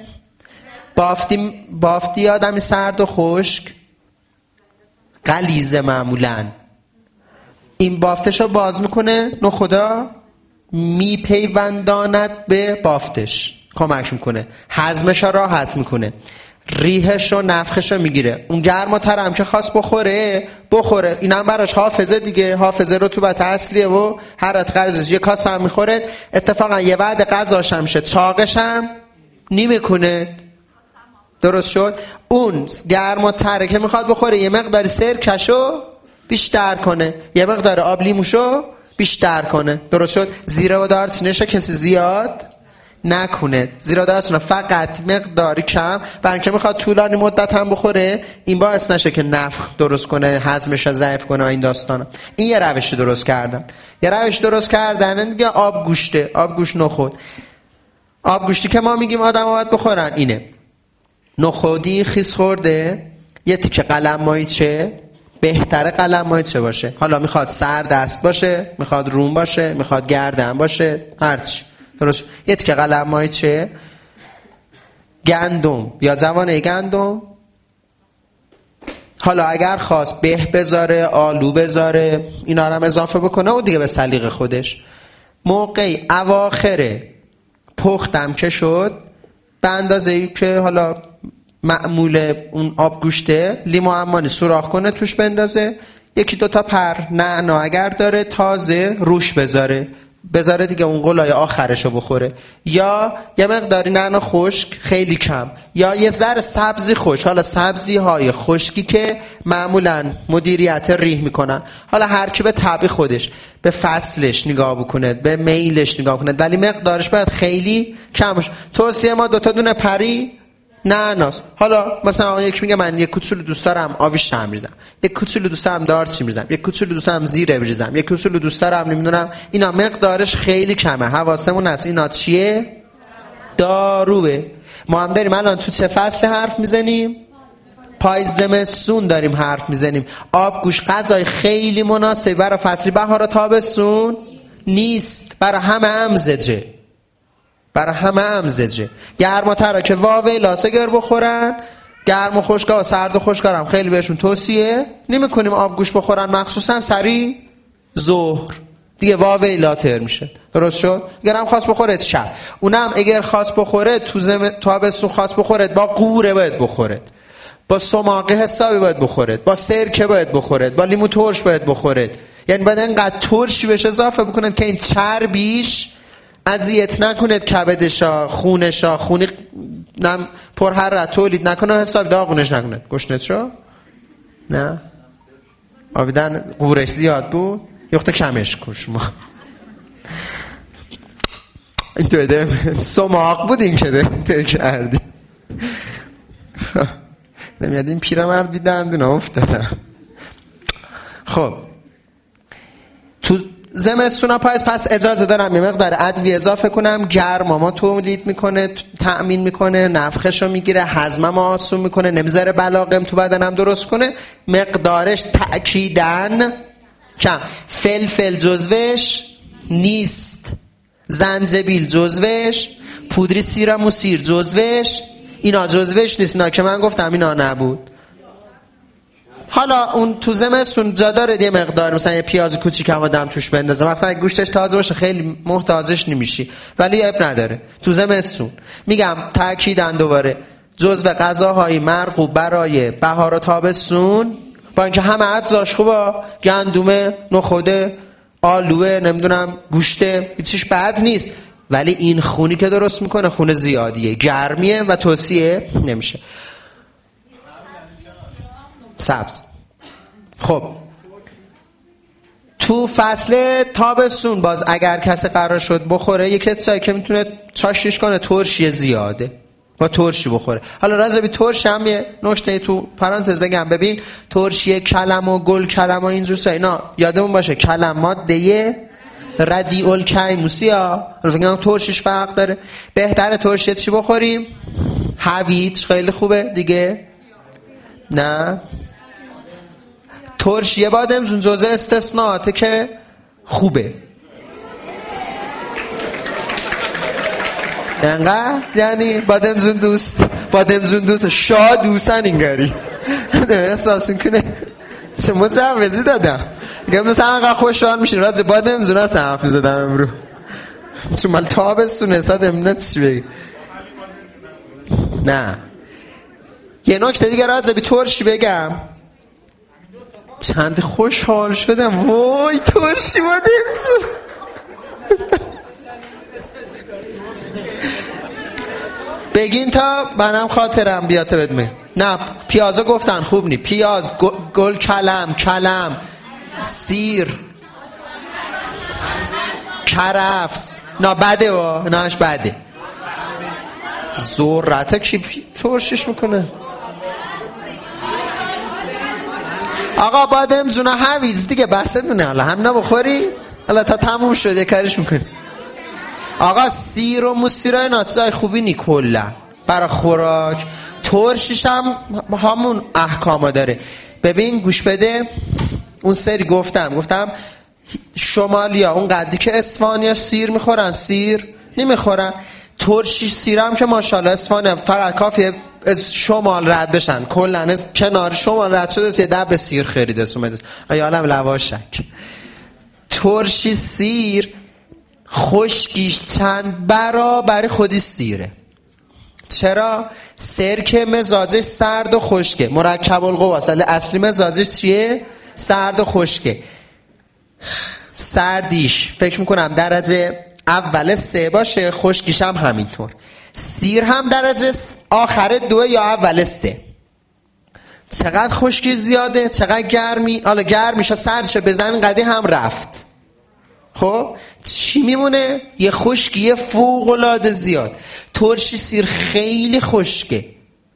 بافتی آدمی سرد و خشک غلیظ معمولاً این بافتشو باز میکنه، نخدا میپیونداند به بافتش، کمک میکنه، هضمش راحت میکنه، ریحش و نفخش رو میگیره. اون گرم و ترم که خواست بخوره این هم براش حافظه دیگه، حافظه رطوبت اصلیه و حرارت غریزش. یه کاسه هم میخوره، اتفاقا یه بعد غذاش هم شه چاقش هم نمیکنه. درست شد؟ اون گرم و تره که میخواد بخوره یه مقداری سرکشو بیشتر کنه، یه مقدار آب لیموشو بیشتر کنه. درست شد؟ زیره و دارچینیشو کسی زیاد نکنه، زیرا دارچین فقط مقداری کم، برای اینکه میخواد طولانی مدت هم بخوره این باعث نشه که نفخ درست کنه، هضمش ضعیف کنه. این داستانا این یه روش درست کردن. یه روش درست کردن دیگه آب گوشته، آب گوشت نخود. آب گوشتی که ما میگیم آدم باید بخورن اینه: نخودی خیس خورده، یه تیکه قلم ماهیچه، بهتره قلم ماهیچه باشه، حالا میخواد سر دست باشه، میخواد روم باشه، میخواد گردن باشه، هرچی. درست؟ یه تیکه قلم ماهیچه، گندم یا جوانه گندم، حالا اگر خواست به بذاره، آلو بذاره، اینا رو هم اضافه بکنه و دیگه به سلیقه خودش. موقعی اواخر پختم که شد، به اندازه‌ای که حالا معمول اون آب گوشته، لیمو عمانی سوراخ کنه توش بندازه، یکی دوتا پر نعنا اگر داره تازه روش بذاره دیگه، اون قلای آخرشو بخوره. یا یه مقداری نعنا خشک خیلی کم، یا یه ذره سبزی خشک، حالا سبزی های خشکی که معمولا مدیریت ریح میکنن، حالا هر کی به طبع خودش، به فصلش نگاه بکنه، به میلش نگاه کنه، ولی مقدارش باید خیلی کم باشه. توصیه ما 2 دونه پری نعناست. حالا مثلا یک میگه من یک کوچولو دوست دارم آویش شم ریزم، یک کوچولو دوست دارم دارچین ریزم، یک کوچولو دوست دارم زیره بریزم، یک کوچولو دوست دارم نمیدونم، اینا مقدارش خیلی کمه. حواسمون هست اینا چیه؟ داروه. ما هم داریم الان تو چه فصل حرف میزنیم؟ پاییز زمستون داریم حرف میزنیم. آبگوش غذای خیلی مناسب برای فصل بهار و تابستون نیست، برای همه همزجه، برای همه همزجه. گرماترها که واویلا سگر بخورن، گرم و خشکا و سرد و خشکا هم خیلی بهشون توصیه نمی‌کنیم آبگوش بخورن، مخصوصا سری ظهر دیگه واویلا تر میشه. درست شد؟ اگر هم خواست بخورد شب، اونم اگر خواست بخورد تو تابستون خواست بخورد با قوره باید بخورد، با سماقه حسابی باید بخورد، با سرکه باید بخورد، با لیمو ترش باید بخورد. یعنی باید اینقدر ترشی بهش اضافه بکنید که این چربیش اذیت نکنه کبدشا، خونشا، خونی نم پر حرارت تولید نکنه، حساب داغونش نکنه. گشنت شو؟ نه آبیدن قورش زیاد بود، یخته کمش کش. ما این تو ده سماق بود این که تر کردی. نمیاد این پیرمرد بیدندون افتادم. خب تو زمستونا پس اجازه دارم یه مقدار ادویه اضافه کنم، گرماما تولید میکنه، تأمین میکنه، نفخشو میگیره، هضمم آسون میکنه، نمیذاره بلاغم تو بدنم درست کنه. مقدارش تأکیدن کم. فلفل جزوش نیست، زنجبیل جزوش، پودری سیرم و سیر جزوش، اینا جزوش نیست. اینا که من گفتم اینا نبود. حالا اون تو زمستون جا داره یه مقدار مثلا یه پیاز کوچیک هم آدم توش بندازه، مثلا اگه گوشتش تازه باشه خیلی محتاجش نمیشی، ولی اب نداره. تو زمستون میگم تاکیداً دوباره جزو غذاهای مرغوب برای بهار و تابستون، با اینکه همه اجزاش خوبه، گندم، نخوده، آلوه، نمیدونم گوشته، هیچیش بد نیست، ولی این خونی که درست میکنه خون زیادیه، گرمیه و توصیه نمیشه. سبز. خب تو فصل تابستون باز اگر کسی قرار شد بخوره، یک چیزی که میتونه چاشیش کنه ترشی زیاده، با ترشی بخوره. حالا راجع ترش هم یه نکته تو پرانتز بگم، ببین ترشی کلم و گل کلم و اینجور چیزا اینا یادمون باشه کلم ماده ردیول کیموسیا، فکر ترشیش فرق داره. بهتره ترشی چی بخوریم؟ هویج خیلی خوبه دیگه. نه ترشیه بادم جون جزء استثناءاته که خوبه. انقدر یعنی بادمزون دوست شاه دوستن اینگاری احساس میکنه چه مجوزی دادم گم دوست انقدر خوشحال میشین راجع بادمزون هست حرفی زدم امرو، چون مال تابستونه ساده امنت چی بگی. نه یه نکته دیگه راجع به ترشی بگم، چند خوشحال شدم وای ترشی بادمزون. بگین تا منم خاطرم بیاته بدمه. نه پیازا گفتن خوب نی. پیاز، گل کلم، سیر، کرفس. نه بده و نهش بده. ذرت کی ترشیش میکنه؟ آقا بادم زونه هویز دیگه بسه دونه. حالا هم نبخوری حالا تا تموم شده کارش میکنی. آقا سیر و موسیرای ناتزای خوبی نی کلا برای خوراک. ترشیش هم همون احکاما داره. ببین گوش بده، اون سری گفتم شمالیا اون قدی که اصفهانیا سیر میخورن سیر نمیخورن. ترشیش سیر هم که ماشاءالله اصفهانیا فقط کافیه از شمال رد بشن، کلا از کنار شمال رد شده یه دب سیر خریده اومده ایالم لواشک. ترشی سیر خشکیش چند برابر خودی سیره. چرا؟ سرکه مزاجش سرد و خشکه، مرکب القوا اصلی مزاجش چیه؟ سرد و خشکه. سردیش فکر میکنم درجه اول 3 باشه، خشکیش هم همینطور. سیر هم درجه آخر 2 یا اول 3. چقدر خشکی زیاده چقدر گرمی. حالا گرمیشه سردشه بزن قدی هم رفت. خب چی میمونه؟ یه خشکی فوق العاده زیاد. ترشی سیر خیلی خشکه.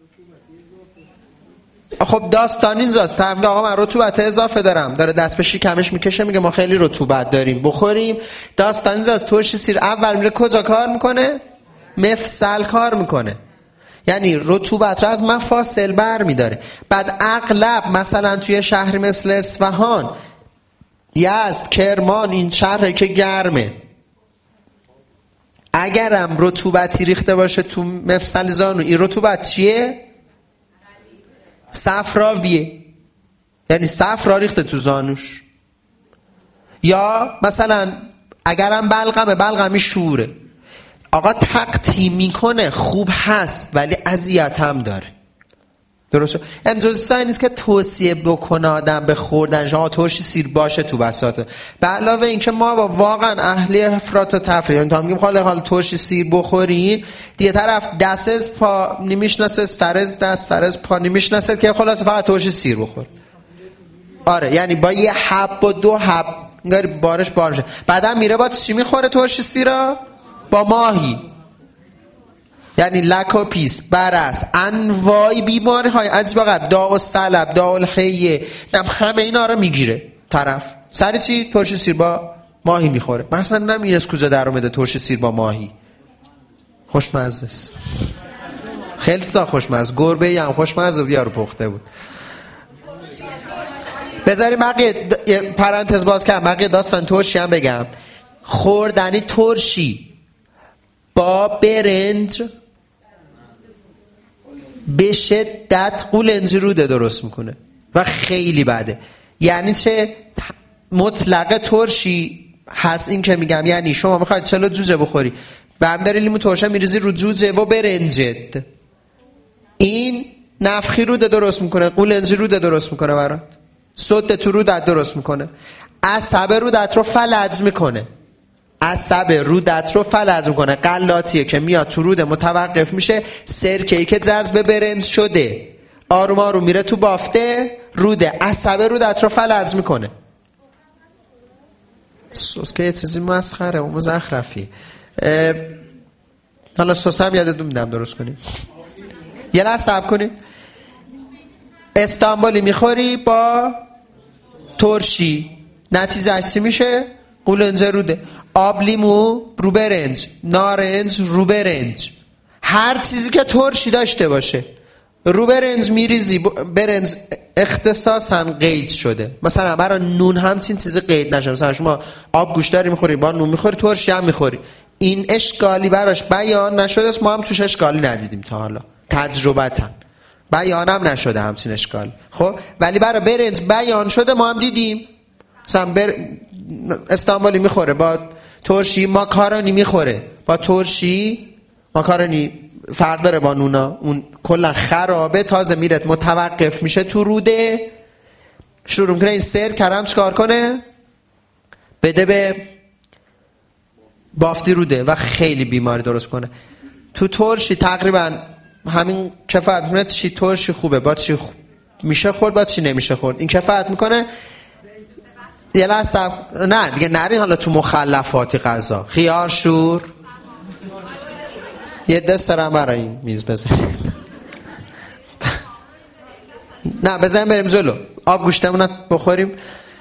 خب داستان اینجاست طرف آقا من رطوبت اضافه دارم، داره دست به شکمش میکشه میگه ما خیلی رطوبت داریم بخوریم. داستان اینجاست ترشی سیر اول میره کجا کار میکنه؟ مفصل کار میکنه، یعنی رطوبت رو از مفاصل بر میداره. بعد اغلب مثلا توی شهری مثل اصفهان، یزد، کرمان، این شهره که گرمه، اگرم رطوبتی ریخته باشه تو مفصل زانو، این رطوبت چیه؟ صفراویه، یعنی صفرا ریخته تو زانوش. یا مثلا اگرم بلغمی شوره، آقا تقطیم میکنه خوب هست ولی اذیت هم داره. درسته؟ یعنی جزئی نیست که توصیه بکنه آدم به خوردن شما ترشی سیر باشه تو بساطه. به علاوه این که ما واقعا اهلی افراط و تفریط، یعنی تا میگیم حالا ترشی سیر بخورین، دیگه طرف دست از پا نمیشناسه، سر از دست، سر از پا نمیشناسه که خلاص فقط ترشی سیر بخور. آره یعنی با یه حب و 2 حب انگار بارش بار میشه. بعدم میره با چی میخوره ترشی سیرا؟ با ماهی. یعنی لک و پیس، برس، انواع بیماری های عجیب غریب، داء الصلب، داء الحیه، همه اینا رو میگیره طرف. سر چی؟ ترشی سیر با ماهی میخوره. مثلا نمیدونی از کجا در اومده ترشی سیر با ماهی. خوشمزه است، خیلی خوشمزه. گربه هم خوشمزه بود، یارو پخته بود. بذاریم بقیه پرانتز باز کنم، بقیه داستان ترشی هم بگم. خوردنی ترشی با برنج به شدت قولنج روده درست میکنه و خیلی بده. یعنی چه؟ مطلق ترشی هست این که میگم، یعنی شما میخواید چلو جوجه بخوری و هم داری لیمو ترشه میریزی رو جوجه و برنجت، این نفخی روده درست میکنه، قولنج روده درست میکنه برات، سد تو رودت درست میکنه، عصب رودت رو فلج میکنه، عصب رودت رو فلج میکنه، غلاتیه که میاد تو روده متوقف میشه، سرکه‌ای که جذب برنج شده آروم آروم میره تو بافته روده، عصب رودت رو فلج میکنه. سوس که یه چیزی مسخره و مزخرفی. حالا سوس هم یادتون میدم درست کنی. یه لحظه صبر کنی. استانبولی میخوری با ترشی، نتیجهش چی میشه؟ قولنج روده. آب لیمو رو برنج، نارنج رو برنج، هر چیزی که ترشی داشته باشه رو برنج میریزی. برنج اختصاصا قید شده، مثلا برای نون همچین چیزی قید نشده. مثلا شما آب گوشتاری میخوری با نون میخوری، ترشی هم میخوری، این اشکالی براش بیان نشده. ما هم توش اشکالی ندیدیم تا حالا، تجربتاً بیانم نشده همچین اشکال. خب ولی برای برنج بیان شده، ما هم دیدیم. مثلا استانبولی میخوره با ترشی، ماکارونی میخوره با ترشی، ماکارونی فرق داره با نونا، اون کلا خرابه، تازه میرت متوقف میشه تو روده، شروع میکنه این سر کرم چکار کنه؟ بده به بافتی روده و خیلی بیماری درست کنه. تو ترشی تقریبا همین کفایت میکنه چی ترشی خوبه، با چی میشه خورد، با چی نمیشه خورد. این کفایت میکنه. یه لحظه نه دیگه نرین حالا تو مخلفاتی غذا. خیار شور یه دست هم برای این میز بذارید. نه بزنیم بریم جلو. آب گوشتمون بخوریم.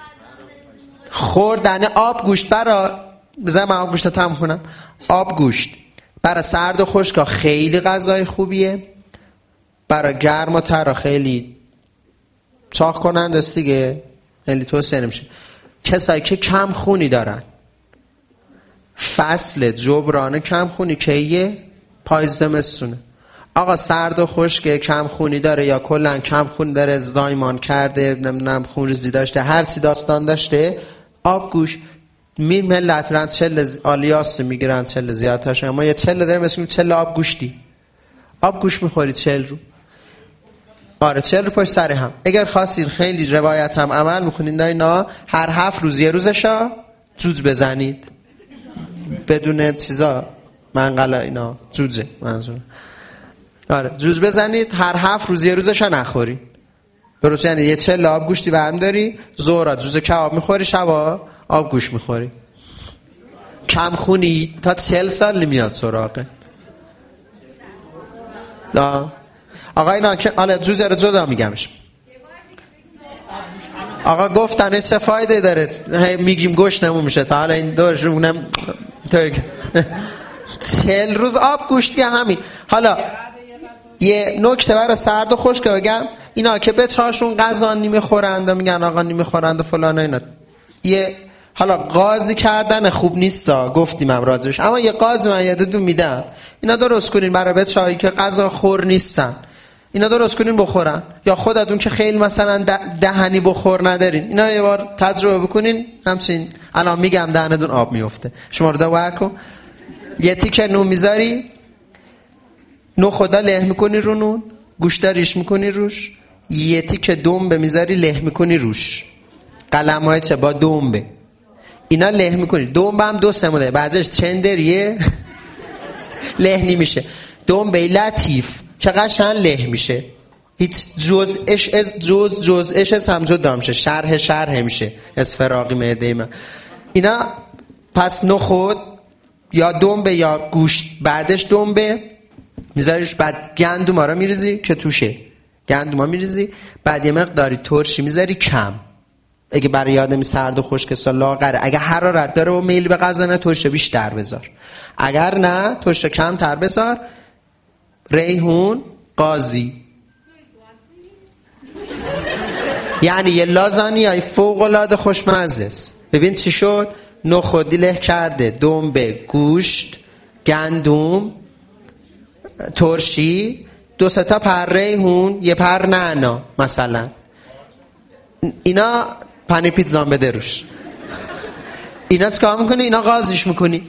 خوردن آب گوشت بزنیم آب گوشت تموم کنم. آب گوشت برای سرد و خشکا خیلی غذای خوبیه. برای گرم و ترا خیلی چاق کننده است دیگه، خیلی توصیه نمیشه. کسایی که کم خونی دارن، فصل جبران کم خونی کیه؟ پاییز زمستونه. آقا سرد و خشک کم خونی داره یا کلا کم خون داره، زایمان کرده، نمیدونم خون ریزی داشته، هر چی داستان داشته، آب گوشت ملت رن چل آلیاس میگیرن، چل زیادتاش. اما یه چل داره مثل چل آب گوشتی. آب گوشت میخوری 40 رو. آره 40 رو پشت سر هم. اگر خواستید خیلی روایت هم عمل میکنید اینا، هر 7 روز یه روزشا جوج بزنید بدون چیزا منقلا اینا جوجه منظور. آره جوج بزنید هر 7 روز یه روزشا نخوری. درست یعنی یه 40 آب گوشتی برمی داری، ظهر جوجه کباب میخوری، شبا آب گوشت میخوری. کم خونی تا 40 سال نمیاد سراغه. لا آقا اینا که حالا جوجه رو جدا میگمش. آقا گفتن چه فایده داره؟ میگیم گوشت نمون میشه تا حالا این دورشونم 40 روز آب گوشت که همین. حالا یه نکته برای سرد و خشک بگم، اینا که بچه‌هاشون غذا نمیخورند و میگن آقا نمیخورند و فلان اینا، یه حالا قاضی کردن خوب نیستا، گفتیم هم راضیش، اما یه قاضی من یاد دو میدم، اینا درست کنین برای بچه‌هایی که غذا خور نیستن، اینا درست کنین بخورن. یا خودتون که خیلی مثلا دهنی بخور ندارین، اینا یه بار تجربه بکنین. همچین الان میگم دهنتون آب میفته. شما رو داور کن. یه تیکه نون میذاری، نو خدا له میکنی رو نون، گوشت ریش میکنی روش، یه تیکه دنبه میذاری له میکنی روش، قلم‌های چه با دنبه اینا له میکنی. دنبه هم 2 سموده، بعضیش چندریه له نمیشه. دنبه لطیف که قشنگ له میشه، هیچ جزءش هم جدا میشه، شرح میشه، اسفراغی معده من. اینا پس نخود یا دنبه یا گوشت، بعدش دنبه میذاریش، بعد گندم رو میریزی که توشه، گندم رو میریزی، بعد یه مقداری ترشی میذاری کم، اگه برای آدمی سرد و خشک لاغره، اگه حرارت داره و میل به غذا نه ترش بیشتر بذار، اگر نه ترش کم تر بذار. ریحون قاضی یعنی یه لازانیای فوق العاده خوشمزه است. ببین چی شد، نخودی له کرده، دنبه، گوشت، گندم، ترشی، 2-3 تا پر ریحون، یه پر نعنا مثلا، اینا پنیر پیتزا بده روش. اینا چیکار میکنی؟ اینا قاضیش میکنی.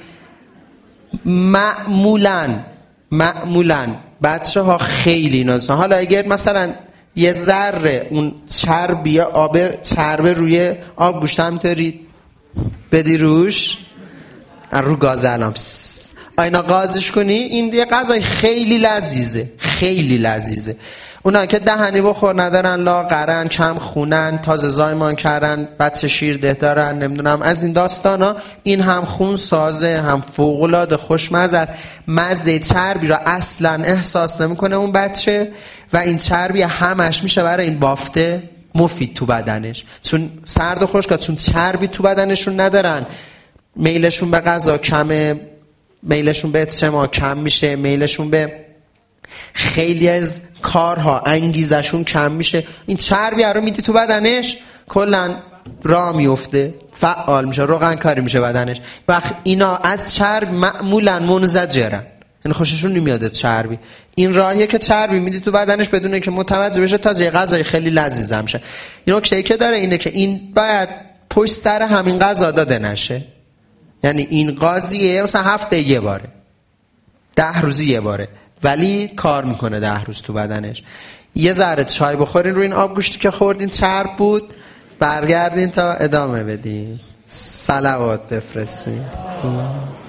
معمولاً بچه‌ها خیلی نازن. حالا اگر مثلا یه ذره اون چربی یا آب چربه روی آب گوشت هم داری بدی روش، رو گاز علام اینا قاضیش کنی، این یه غذای خیلی لذیذه. اونا که دهنی بخور ندارن، لاغرن، کم خونن، تازه زایمان کردن، بچه شیرده دارن، نمیدونم از این داستانا، این هم خون سازه، هم فوق العاده خوشمزه است. مزه چربی را اصلا احساس نمیکنه اون بچه و این چربی همش میشه برای این بافته مفید تو بدنش، چون سرد و خشکا چون چربی تو بدنشون ندارن، میلشون به غذا کمه، میلشون به اجتماع کم میشه، میلشون به خیلی از کارها انگیزشون کم میشه. این چربی رو میدی تو بدنش، کلا راه میفته، فعال میشه، روغن کاری میشه بدنش. وقت اینا از چرب معمولا منزجرن، یعنی خوششون نمیاد از چربی. این راهیه که چربی میدی تو بدنش بدون اینکه متوجه بشه، تا یه غذای خیلی لذیذ میشه. این نکته که داره اینه که این باید پشت سر همین غذا داده نشه. یعنی این قاضیه مثلا هفته یه باره، 10 روزی یه باره، ولی کار میکنه 10 روز تو بدنش. یه ذره چای بخورین روی این آب گوشتی که خوردین چرب بود، برگردین تا ادامه بدین، صلوات بفرستین.